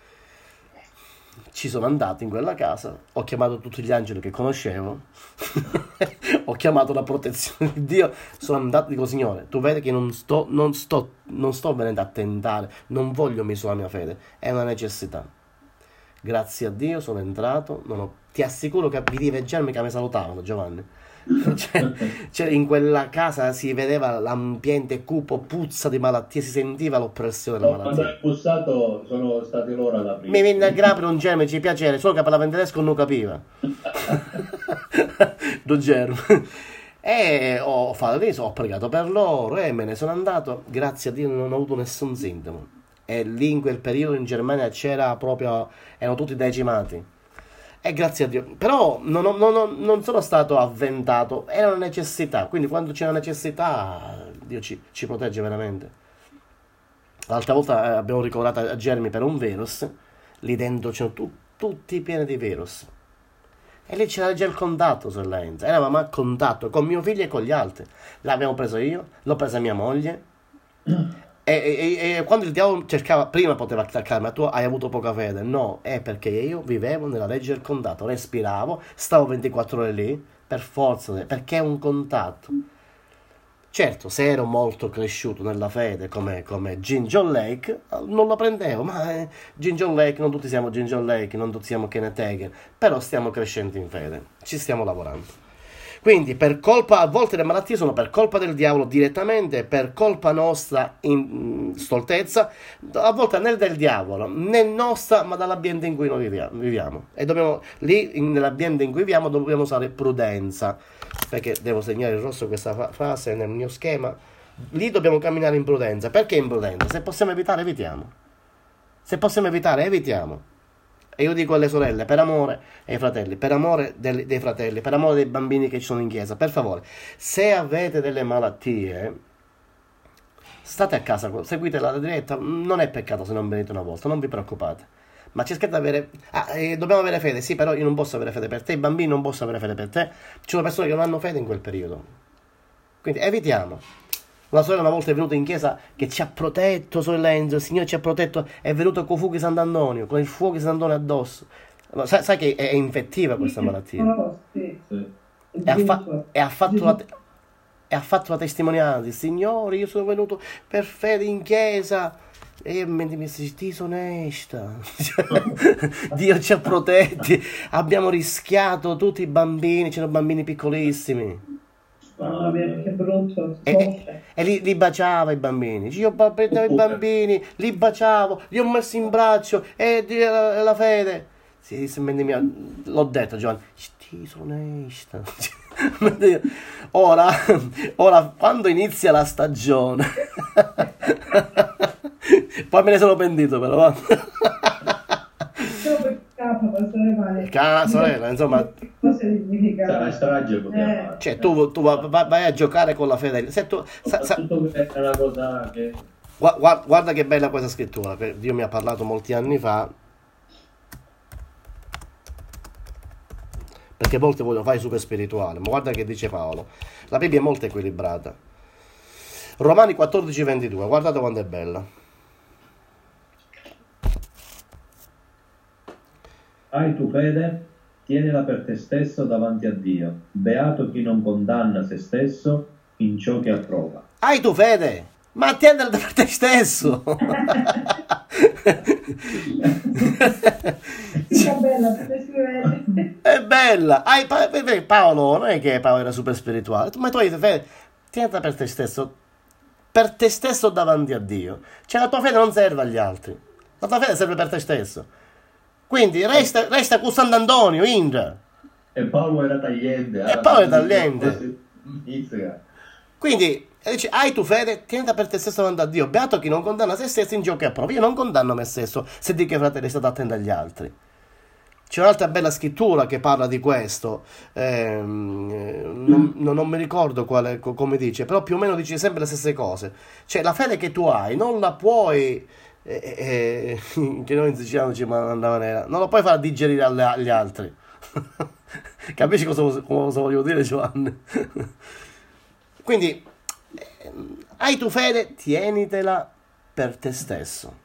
Ci sono andato in quella casa, ho chiamato tutti gli angeli che conoscevo, ho chiamato la protezione di Dio, sono andato e dico, Signore, tu vedi che non sto venendo a tentare, non voglio misurare la mia fede, è una necessità. Grazie a Dio sono entrato, ti assicuro che vidi i germi che mi salutavano, Giovanni. Cioè, in quella casa si vedeva l'ambiente cupo, puzza di malattie, si sentiva l'oppressione della Quando malattia. hai bussato sono stati loro ad aprire. Mi venne a grapere un germe, ci piacere, solo che parlava in tedesco non capiva. Do germe. E ho fatto questo, ho pregato per loro e me ne sono andato. Grazie a Dio non ho avuto nessun sintomo. E lì in quel periodo in Germania c'era proprio, erano tutti decimati. E grazie a Dio. Però non sono stato avventato, era una necessità. Quindi quando c'è una necessità, Dio ci protegge veramente. L'altra volta abbiamo ricoverato a germi per un virus, lì dentro c'erano tutti pieni di virus. E lì c'era già il contatto sulla Enza, eravamo a contatto con mio figlio e con gli altri. L'abbiamo preso io, l'ho presa mia moglie. E quando il diavolo cercava, prima poteva attaccarmi, ma tu hai avuto poca fede. No, è perché io vivevo nella legge del contatto, respiravo, stavo 24 ore lì, per forza, perché è un contatto. Certo, se ero molto cresciuto nella fede come Jim John Lake, non lo prendevo, ma Jim John Lake, non tutti siamo Jim John Lake, non tutti siamo Kenneth Hagin, però stiamo crescendo in fede, ci stiamo lavorando. Quindi per colpa, a volte le malattie sono per colpa del diavolo direttamente, per colpa nostra in stoltezza, a volte né del diavolo, né nostra, ma dall'ambiente in cui noi viviamo. E dobbiamo, lì nell'ambiente in cui viviamo dobbiamo usare prudenza, perché devo segnare in rosso questa frase nel mio schema. Lì dobbiamo camminare in prudenza. Perché in prudenza? Se possiamo evitare, evitiamo. Se possiamo evitare, evitiamo. E io dico alle sorelle, per amore ai fratelli, per amore dei fratelli, per amore dei bambini che ci sono in chiesa, per favore, se avete delle malattie, state a casa, seguite la diretta, non è peccato se non venite una volta, non vi preoccupate. Ma c'è scritto avere, dobbiamo avere fede, sì, però io non posso avere fede per te, i bambini non possono avere fede per te, ci sono persone che non hanno fede in quel periodo. Quindi evitiamo. Una sorella una volta è venuta in chiesa che ci ha protetto, sorella Enzo, il Signore ci ha protetto, è venuto con i fuochi Sant'Antonio, con il fuoco di Sant'Antonio addosso. Ma sai che è infettiva questa malattia? Sì. E ha fatto la testimonianza, Signore, io sono venuto per fede in chiesa. E io mi dissi, ti sono onesta. Dio ci ha protetti, abbiamo rischiato tutti i bambini, c'erano bambini piccolissimi. Mamma mia, che brutto. E li baciava i bambini. Io prendevo i bambini, li baciavo, li ho messi in braccio e la fede. Sì, l'ho detto, Giovanni. Ti sono onesta. Ora, quando inizia la stagione, poi me ne sono pentito, però. Sorella, insomma, cosa significa? Sarà strage, poteva. Cioè, tu vai a giocare con la fede. Se tu, Tutto è una cosa che... guarda che bella questa scrittura, che Dio mi ha parlato molti anni fa, perché a volte voglio fare super spirituale, ma guarda che dice Paolo. La Bibbia è molto equilibrata. Romani 14:22, guardate quanto è bella. Hai tu fede? Tienila per te stesso davanti a Dio. Beato chi non condanna se stesso in ciò che approva. Hai tu fede? Ma tienila per te stesso. È bella. Paolo, non è che Paolo era super spirituale, ma tu hai fede, tienila per te stesso davanti a Dio. Cioè la tua fede non serve agli altri, la tua fede serve per te stesso. Quindi resta con Sant'Antonio, Indra. E Paolo era tagliente. Quindi dice, hai tu fede, tienila per te stesso davanti a Dio. Beato chi non condanna se stesso in ciò che approva. Io non condanno me stesso se dico che fratelli state attenti agli altri. C'è un'altra bella scrittura che parla di questo, non mi ricordo come dice, però più o meno dice sempre le stesse cose. Cioè la fede che tu hai non la puoi, che noi in siciliano ci mandava nera, non la puoi far digerire agli altri. Capisci cosa voglio dire, Giovanni? Quindi, hai tu fede, tienitela per te stesso.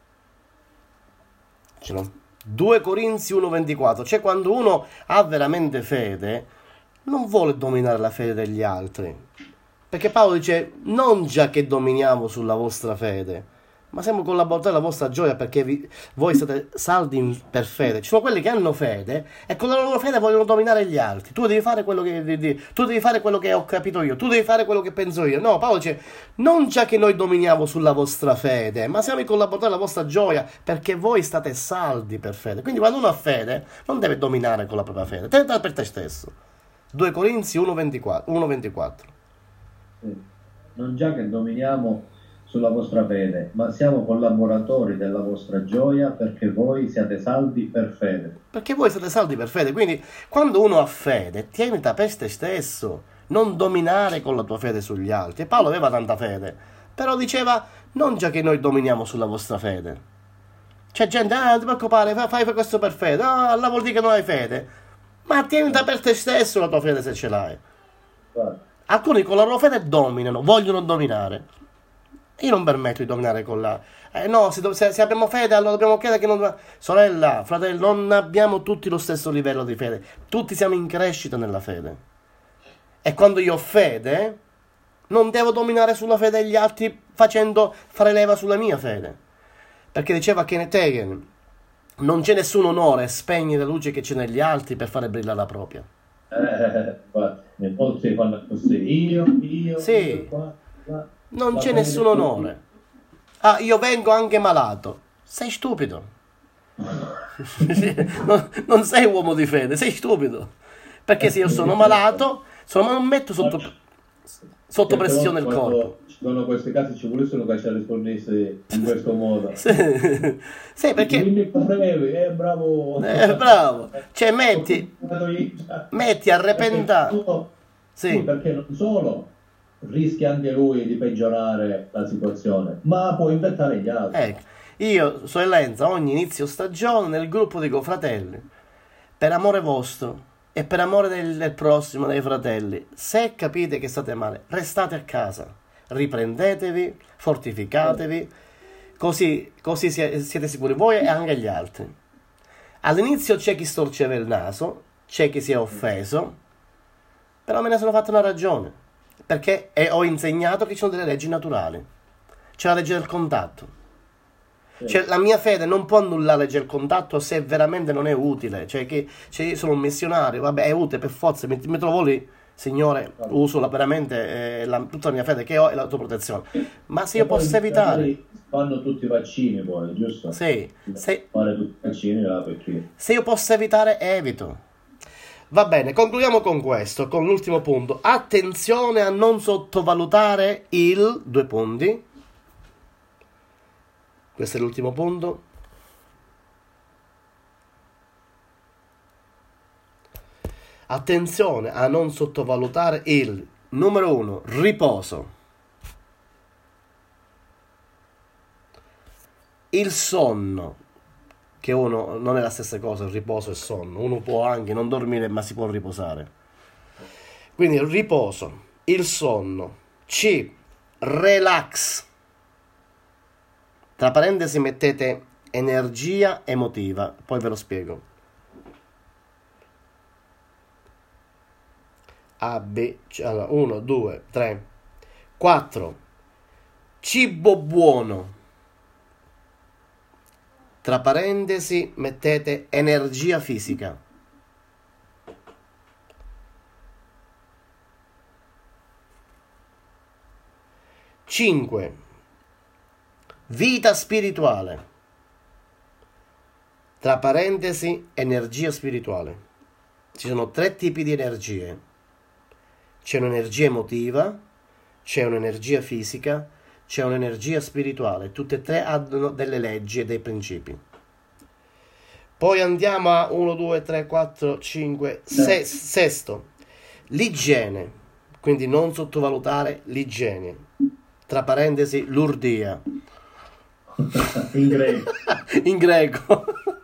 2 Corinzi 1,24. Cioè, quando uno ha veramente fede, non vuole dominare la fede degli altri. Perché Paolo dice, non già che dominiamo sulla vostra fede, ma siamo collaboratori alla vostra gioia, perché voi siete saldi per fede. Ci sono quelli che hanno fede e con la loro fede vogliono dominare gli altri. Tu devi fare quello tu devi fare quello che ho capito io, tu devi fare quello che penso io. No, Paolo dice, non già che noi dominiamo sulla vostra fede, ma siamo i collaboratori alla vostra gioia, perché voi state saldi per fede. Quindi quando uno ha fede non deve dominare con la propria fede, tenetela per te stesso. 2 Corinzi 1,24. Sì. Non già che dominiamo sulla vostra fede, ma siamo collaboratori della vostra gioia, perché voi siate saldi per fede. Perché voi siete saldi per fede. Quindi quando uno ha fede, tienita per te stesso, non dominare con la tua fede sugli altri. E Paolo aveva tanta fede, però diceva, non già che noi dominiamo sulla vostra fede. C'è gente, non ti preoccupare, fai questo per fede, allora vuol dire che non hai fede. Ma tienita per te stesso la tua fede, se ce l'hai. Guarda. Alcuni con la loro fede dominano, vogliono dominare. Io non permetto di dominare con la... no, se abbiamo fede, allora dobbiamo credere che non... Sorella, fratello, non abbiamo tutti lo stesso livello di fede. Tutti siamo in crescita nella fede. E quando io ho fede, non devo dominare sulla fede degli altri fare leva sulla mia fede. Perché diceva Kenneth Hagin, non c'è nessun onore spegnere la luce che c'è negli altri per fare brillare la propria. Infatti, molti fanno così, io, sì. Io, qua. Non c'è nessun onore. Io vengo anche malato. Sei stupido. non sei uomo di fede, sei stupido. Perché se io sono malato, non metto sotto pressione il corpo. Ci sono questi casi, ci volessero che ci rispondesse in questo modo. Sì, perché... bravo. Bravo. Cioè metti a repentare. Sì, perché non solo rischia anche lui di peggiorare la situazione, ma può infettare gli altri. Ecco, io, Sua Eccellenza, ogni inizio stagione nel gruppo dico, fratelli, per amore vostro e per amore del prossimo, dei fratelli, se capite che state male, restate a casa, riprendetevi, fortificatevi, così siete sicuri voi e anche gli altri. All'inizio c'è chi storceva il naso, c'è chi si è offeso, però me ne sono fatto una ragione. Perché ho insegnato che ci sono delle leggi naturali. C'è la legge del contatto. Cioè, la mia fede non può annullare la legge del contatto se veramente non è utile. Cioè, io sono un missionario, vabbè, è utile per forza. Mi trovo lì, Signore, uso veramente tutta la mia fede che ho e la tua protezione. Ma se io posso evitare... Fanno tutti i vaccini poi, giusto? Sì. Fare tutti i vaccini là perché... Se io posso evitare, evito. Va bene, concludiamo con questo, con l'ultimo punto. Attenzione a non sottovalutare il... 2 punti. Questo è l'ultimo punto. Attenzione a non sottovalutare il... Numero 1, riposo. Il sonno. Che uno non è la stessa cosa, il riposo e il sonno. Uno può anche non dormire, ma si può riposare. Quindi il riposo, il sonno. C, relax. Tra parentesi mettete energia emotiva, poi ve lo spiego. A, B, allora, 1, 2, 3, 4. Cibo buono. Tra parentesi mettete energia fisica. 5. Vita spirituale. Tra parentesi energia spirituale. Ci sono 3 tipi di energie. C'è un'energia emotiva, c'è un'energia fisica, c'è un'energia spirituale. Tutte e 3 hanno delle leggi e dei principi. Poi andiamo a 1, 2, 3, 4, 5, sesto. L'igiene, quindi non sottovalutare l'igiene. Tra parentesi, l'urdia. In greco. In greco.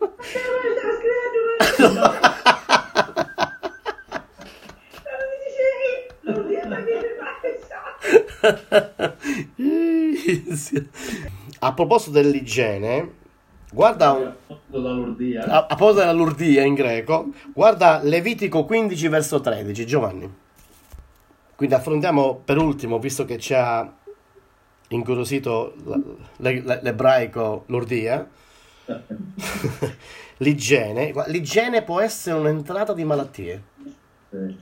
A proposito dell'igiene, guarda a proposito della lurdia in greco, guarda Levitico 15 verso 13, Giovanni. Quindi affrontiamo per ultimo, visto che ci ha incuriosito l'ebraico lurdia, l'igiene. L'igiene può essere un'entrata di malattie. Sì.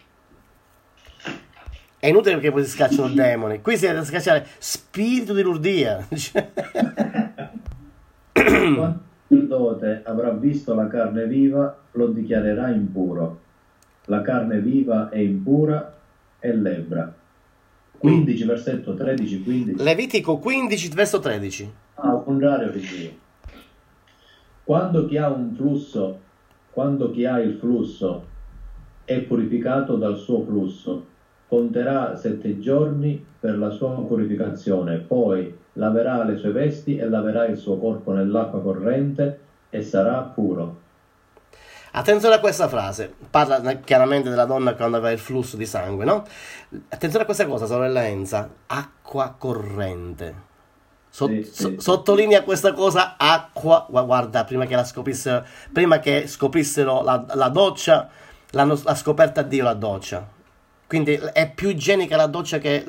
È inutile che poi si scacciano demoni. Qui si deve scacciare spirito di lurdia. Quando il sacerdote avrà visto la carne viva, lo dichiarerà impuro. La carne viva è impura e lebbra. 15, versetto 13, 15. Levitico 15, verso 13. Al contrario di Dio. Quando chi ha il flusso è purificato dal suo flusso, conterà 7 giorni per la sua purificazione, poi laverà le sue vesti e laverà il suo corpo nell'acqua corrente e sarà puro. Attenzione a questa frase, parla chiaramente della donna quando aveva il flusso di sangue, no? Attenzione a questa cosa, sorella Enza, acqua corrente. Sì. Sottolinea questa cosa, acqua, guarda, prima che scoprissero la doccia, l'ha scoperta Dio la doccia. Quindi è più igienica la doccia che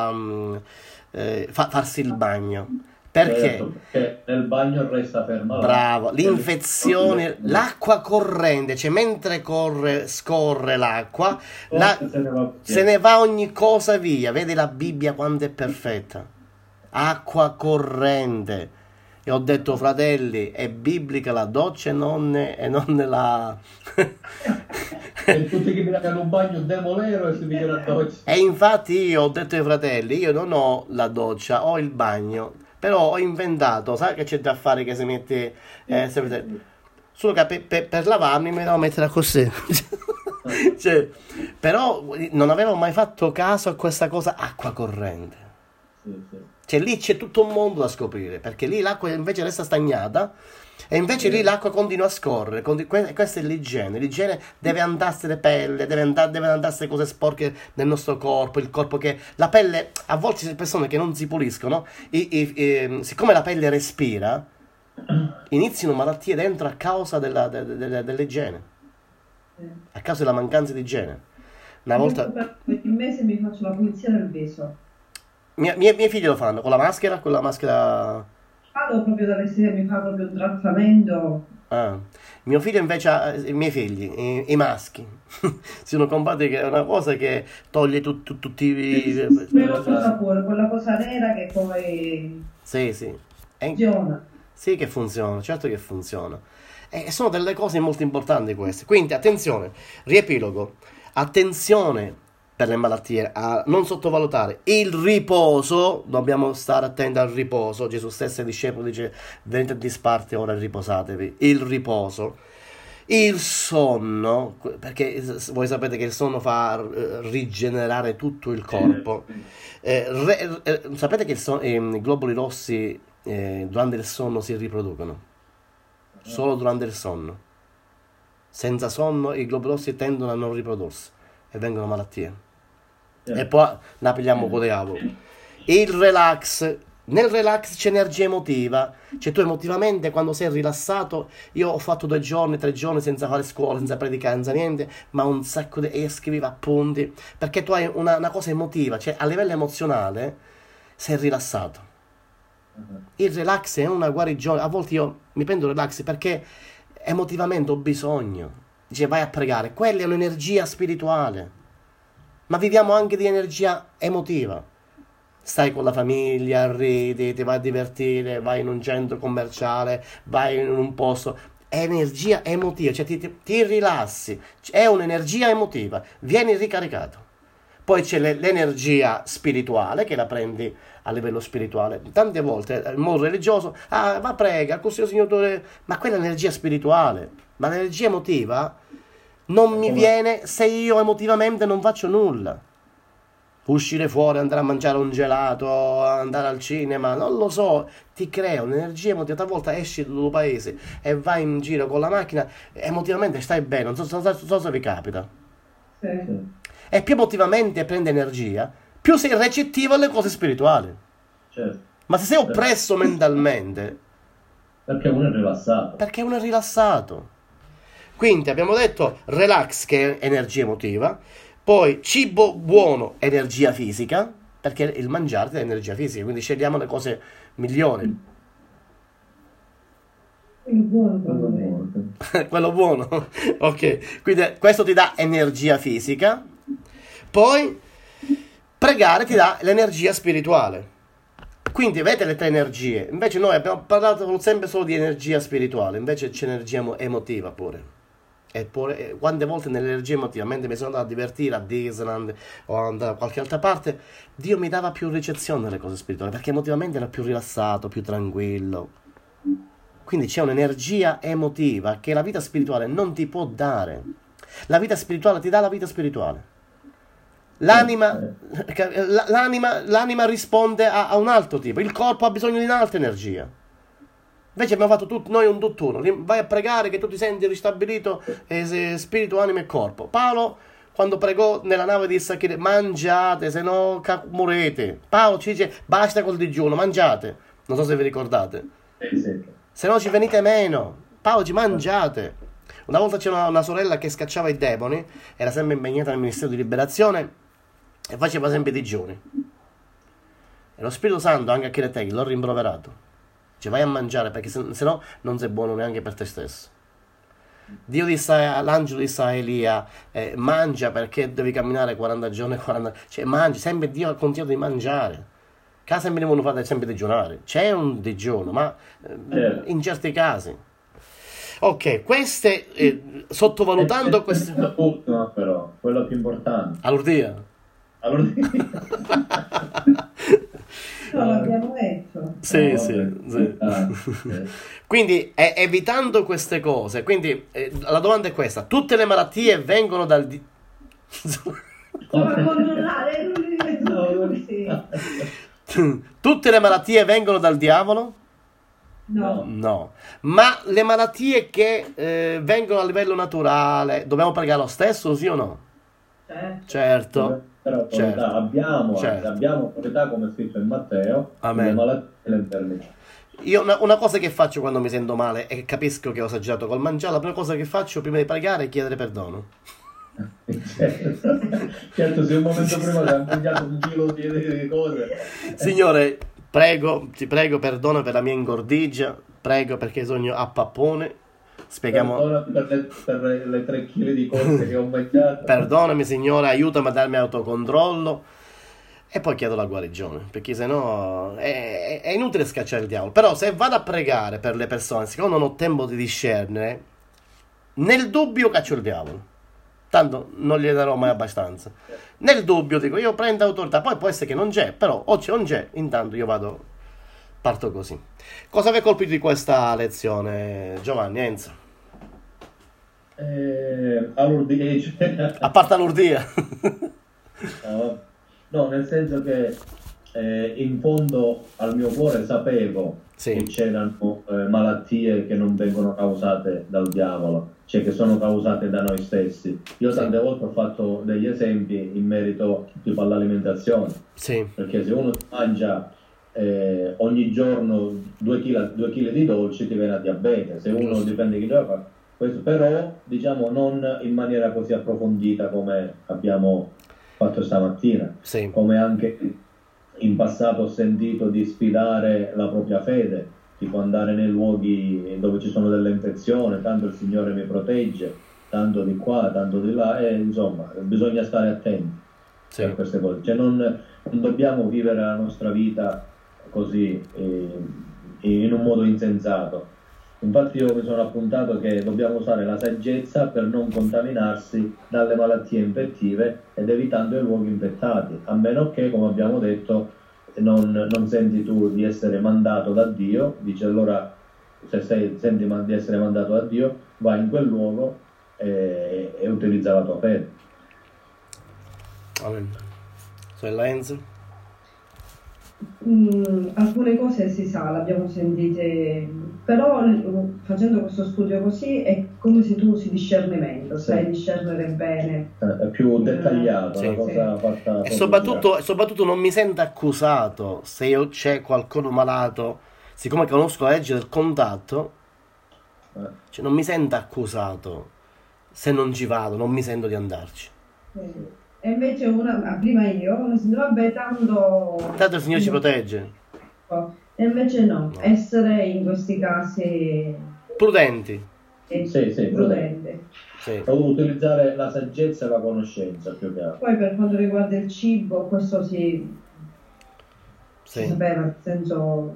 farsi il bagno. Perché? Perché nel bagno resta ferma. Bravo, l'infezione, l'acqua corrente, cioè mentre scorre l'acqua, se ne va ogni cosa via. Vedi la Bibbia quanto è perfetta. Acqua corrente. E ho detto, fratelli, è biblica la doccia e non la... E tutti che mi danno un bagno demolero e si dice la doccia. E infatti io ho detto ai fratelli, io non ho la doccia, ho il bagno, però ho inventato, sai che c'è da fare che si mette... solo che per lavarmi mi devo mettere così. Cioè, però non avevo mai fatto caso a questa cosa, acqua corrente. Sì. Cioè lì c'è tutto un mondo da scoprire, perché lì l'acqua invece resta stagnata e invece lì l'acqua continua a scorrere. Questa è l'igiene. L'igiene deve andarsene pelle, deve andarsene cose sporche del nostro corpo, il corpo che... La pelle, a volte ci sono persone che non si puliscono, siccome la pelle respira, iniziano malattie dentro a causa dell'igiene, a causa della mancanza di igiene. Una volta... Ogni mese mi faccio la pulizia del viso. Miei figli lo fanno con la maschera, Vado proprio da vestire, mi fa proprio un trattamento. Mio figlio invece i miei figli, i maschi, sono comprati, che è una cosa che toglie tutti i... Me lo fa pure, quella cosa nera che poi... Sì. Funziona. Sì che funziona, certo che funziona. E sono delle cose molto importanti queste. Quindi attenzione, riepilogo, attenzione per le malattie, a non sottovalutare il riposo, dobbiamo stare attenti al riposo. Gesù stesso ai discepoli dice: venite a disparte, ora riposatevi. Il riposo, il sonno, perché voi sapete che il sonno fa rigenerare tutto il corpo. Sapete che i globuli rossi durante il sonno si riproducono solo durante il sonno. Senza sonno i globuli rossi tendono a non riprodursi e vengono malattie. E poi la pigliamo con le diavolo. Il relax, nel relax c'è energia emotiva, cioè tu emotivamente quando sei rilassato, io ho fatto 2 giorni, 3 giorni senza fare scuola, senza predicare, senza niente, ma un sacco e scrivevo appunti, perché tu hai una cosa emotiva, cioè a livello emozionale sei rilassato. Il relax è una guarigione. A volte io mi prendo relax perché emotivamente ho bisogno, dice vai a pregare, quella è un'energia spirituale. Ma viviamo anche di energia emotiva. Stai con la famiglia, ridi, ti vai a divertire, vai in un centro commerciale, vai in un posto. È energia emotiva, cioè ti rilassi. È un'energia emotiva. Vieni ricaricato. Poi c'è l'energia spirituale, che la prendi a livello spirituale. Tante volte il mondo religioso, ma prega, così il Signore, ma quella è l'energia spirituale. Ma l'energia emotiva non mi viene se io emotivamente non faccio nulla. Uscire fuori, andare a mangiare un gelato, andare al cinema, non lo so, ti crea un'energia emotiva. Talvolta esci dal tuo paese e vai in giro con la macchina, emotivamente stai bene, non so se vi capita. Sì. E più emotivamente prendi energia, più sei recettivo alle cose spirituali. Certo. Ma se sei oppresso mentalmente, Perché uno è rilassato. perché uno è rilassato. Quindi abbiamo detto relax, che è energia emotiva, poi cibo buono, energia fisica, perché il mangiare è energia fisica, quindi scegliamo le cose migliori. Quindi buono Quello per me. buono. Quello buono. Ok, quindi questo ti dà energia fisica. Poi pregare ti dà l'energia spirituale. Quindi vedete le tre energie. Invece noi abbiamo parlato sempre solo di energia spirituale, invece c'è energia emotiva pure. Eppure, quante volte nell'energia emotiva, mentre mi sono andato a divertire a Disneyland o andare da qualche altra parte, Dio mi dava più ricezione alle cose spirituali, perché emotivamente ero più rilassato, più tranquillo. Quindi c'è un'energia emotiva che la vita spirituale non ti può dare. La vita spirituale ti dà la vita spirituale. L'anima risponde a un altro tipo, il corpo ha bisogno di un'altra energia. Invece abbiamo fatto noi un tutt'uno. Vai a pregare che tu ti senti ristabilito, spirito, anima e corpo. Paolo, quando pregò nella nave, disse che mangiate, se no morete. Paolo ci dice basta col digiuno, mangiate. Non so se vi ricordate. Sì. Se no ci venite meno. Paolo ci mangiate. Una volta c'era una sorella che scacciava i demoni, era sempre impegnata nel ministero di liberazione e faceva sempre digiuni. E lo Spirito Santo, anche a Chireteghi, l'ho rimproverato. Cioè vai a mangiare, perché se no non sei buono neanche per te stesso. L'angelo disse a Elia, mangia perché devi camminare 40 giorni, 40. Cioè mangi, sempre Dio ha continuato di mangiare. Casa sempre devono fare sempre digiunare. C'è un digiuno, ma in certi casi. Ok, queste, sottovalutando queste. L'ultima però, quello più importante. All'ordia. No, l'abbiamo detto. Sì, No, sì. vabbè. Quindi evitando queste cose, quindi la domanda è questa: tutte le malattie vengono dal Come controllare? Sì. tutte le malattie vengono dal diavolo? No. No. Ma le malattie che vengono a livello naturale, dobbiamo pregare lo stesso, sì o no? Certo. Però autorità abbiamo autorità, come è scritto in Matteo, Amen. le malattie e le infermità. Io una cosa che faccio quando mi sento male e capisco che ho esagerato col mangiare, la prima cosa che faccio prima di pregare è chiedere perdono. Certo, se un momento prima che hai mangiato un chilo di cose. Signore, ti prego, perdona per la mia ingordigia, prego perché sogno a pappone. Spieghiamo. Perdona per le 3 kg di cose che ho mangiato. Perdonami, Signore, aiutami a darmi autocontrollo. E poi chiedo la guarigione, perché sennò è inutile scacciare il diavolo. Però se vado a pregare per le persone, siccome non ho tempo di discernere, nel dubbio caccio il diavolo. Tanto non gli darò mai abbastanza. Nel dubbio dico, io prendo autorità, poi può essere che non c'è, però o c'è o non c'è, intanto io parto così. Cosa vi ha colpito di questa lezione, Giovanni, Enzo? All'urdia. A parte l'urdia. No, nel senso che in fondo al mio cuore sapevo che c'erano malattie che non vengono causate dal diavolo, cioè che sono causate da noi stessi. Io tante volte ho fatto degli esempi in merito tipo all'alimentazione, perché se uno mangia ogni giorno 2 kg di dolci ti viene a diabete, se uno dipende chi lo fa. Questo però diciamo non in maniera così approfondita come abbiamo fatto stamattina, come anche in passato ho sentito di sfidare la propria fede, tipo andare nei luoghi dove ci sono delle infezioni, tanto il Signore mi protegge, tanto di qua, tanto di là, e insomma bisogna stare attenti per queste cose, cioè non dobbiamo vivere la nostra vita così in un modo insensato. Infatti io mi sono appuntato che dobbiamo usare la saggezza per non contaminarsi dalle malattie infettive ed evitando i luoghi infettati, a meno che, come abbiamo detto, non senti tu di essere mandato da Dio. Dice allora, se senti di essere mandato da Dio, vai in quel luogo e utilizza la tua fede. Amen. Sorella Enzo? Alcune cose si sa, le abbiamo sentite, però facendo questo studio così è come se tu usi discernimento, sai discernere bene. È più dettagliato, sì, una cosa fatta. E soprattutto non mi sento accusato se c'è qualcuno malato, siccome conosco la legge del contatto, cioè non mi sento accusato se non ci vado, non mi sento di andarci. E invece prima io mi sento, vabbè, tanto il Signore ci protegge. E invece no, essere in questi casi prudenti. Sì, prudenti. Sì. Utilizzare la saggezza e la conoscenza più che altro. Poi per quanto riguarda il cibo, questo si sapeva, nel senso,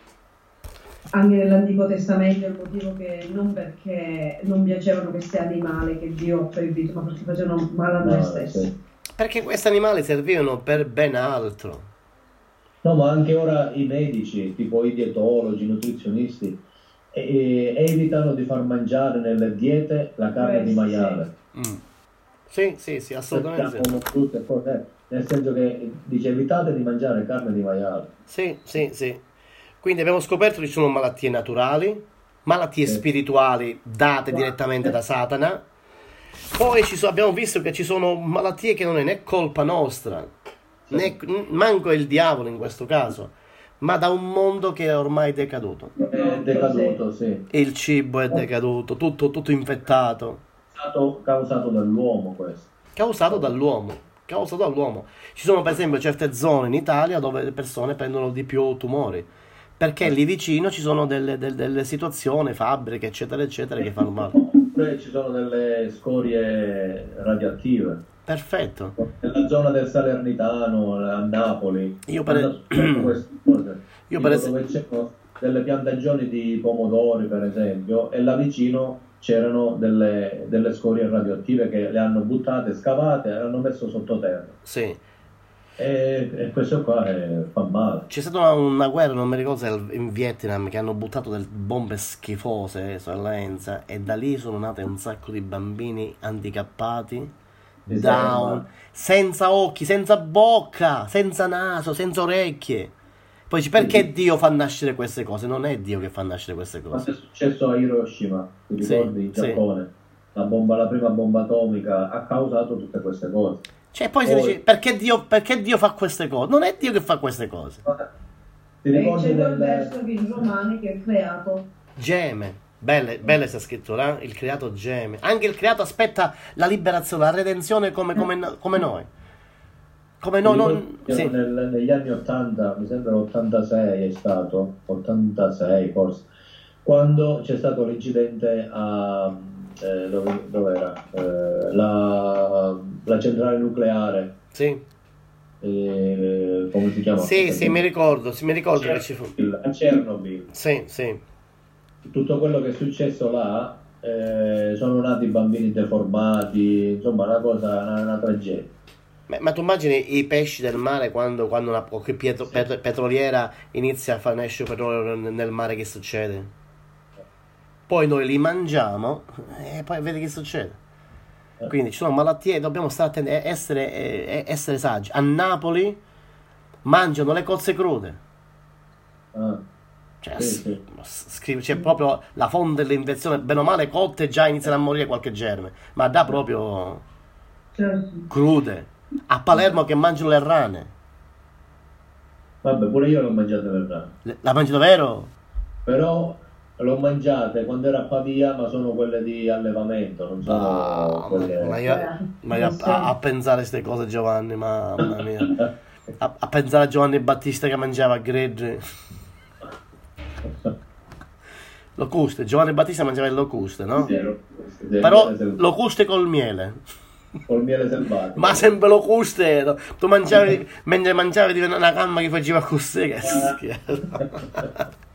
anche nell'Antico Testamento il motivo che non perché non piacevano questi animali che Dio ha proibito, ma perché facevano male a noi stessi. Sì. Perché questi animali servivano per ben altro. No, ma anche ora i medici, tipo i dietologi, i nutrizionisti, evitano di far mangiare nelle diete la carne di maiale. Sì, assolutamente. Nel senso che dice evitate di mangiare carne di maiale. Sì. Quindi abbiamo scoperto che ci sono malattie naturali, malattie spirituali date direttamente da Satana. Poi abbiamo visto che ci sono malattie che non è né colpa nostra, né manco il diavolo in questo caso, ma da un mondo che è ormai decaduto. È decaduto, sì. Il cibo è decaduto, tutto infettato. È stato causato dall'uomo questo. Causato dall'uomo. Ci sono per esempio certe zone in Italia dove le persone prendono di più tumori, perché lì vicino ci sono delle situazioni, fabbriche, eccetera, che fanno male. Ci sono delle scorie radioattive. Perfetto. Nella zona del Salernitano, a Napoli, dove c'erano delle piantagioni di pomodori, per esempio, e là vicino c'erano delle scorie radioattive che le hanno buttate, scavate e le hanno messo sottoterra. Sì. E questo qua fa male. C'è stata una guerra, non mi ricordo se in Vietnam, che hanno buttato delle bombe schifose sulla Enza, e da lì sono nate un sacco di bambini handicappati, down, senza occhi, senza bocca, senza naso, senza orecchie. Poi dici, perché Dio fa nascere queste cose? Non è Dio che fa nascere queste cose. Quando è successo a Hiroshima, ti ricordi, in Giappone, la prima bomba atomica ha causato tutte queste cose. Cioè, poi si dice, perché Dio fa queste cose? Non è Dio che fa queste cose. Ti ricordi c'è quel verso in Romani che è creato. Geme. Bella questa scrittura, il creato geme. Anche il creato aspetta la liberazione, la redenzione come noi. Come noi sì. Negli anni 80, mi sembra 86 è stato, 86 forse, quando c'è stato l'incidente a... dove era? La centrale nucleare. Sì. Come si chiama? Sì, mi ricordo che ci fu. A Chernobyl. Sì. Tutto quello che è successo là, sono nati bambini deformati, insomma una tragedia. Ma tu immagini i pesci del mare quando una petroliera inizia a far nascere petrolio nel mare, che succede? Poi noi li mangiamo e poi vedi che succede. Quindi ci sono malattie, dobbiamo stare attenti, essere saggi. A Napoli mangiano le cozze crude. Cioè, sì. C'è proprio la fonte dell'infezione, bene o male cotte già iniziano a morire qualche germe, ma da proprio crude. A Palermo che mangiano le rane. Vabbè, pure io l'ho mangiato le rane. La mangi davvero? Però l'ho mangiate quando era a Pavia, ma sono quelle di allevamento, non sono quelle... a pensare a queste cose, Giovanni, mamma mia. A pensare a Giovanni Battista che mangiava gregge. Locuste, Giovanni Battista mangiava il locuste, no? Però locuste col miele. Col miele selvatico. Ma sempre locuste, tu mangiavi, mentre mangiavi una gamma che faceva così, che schifo.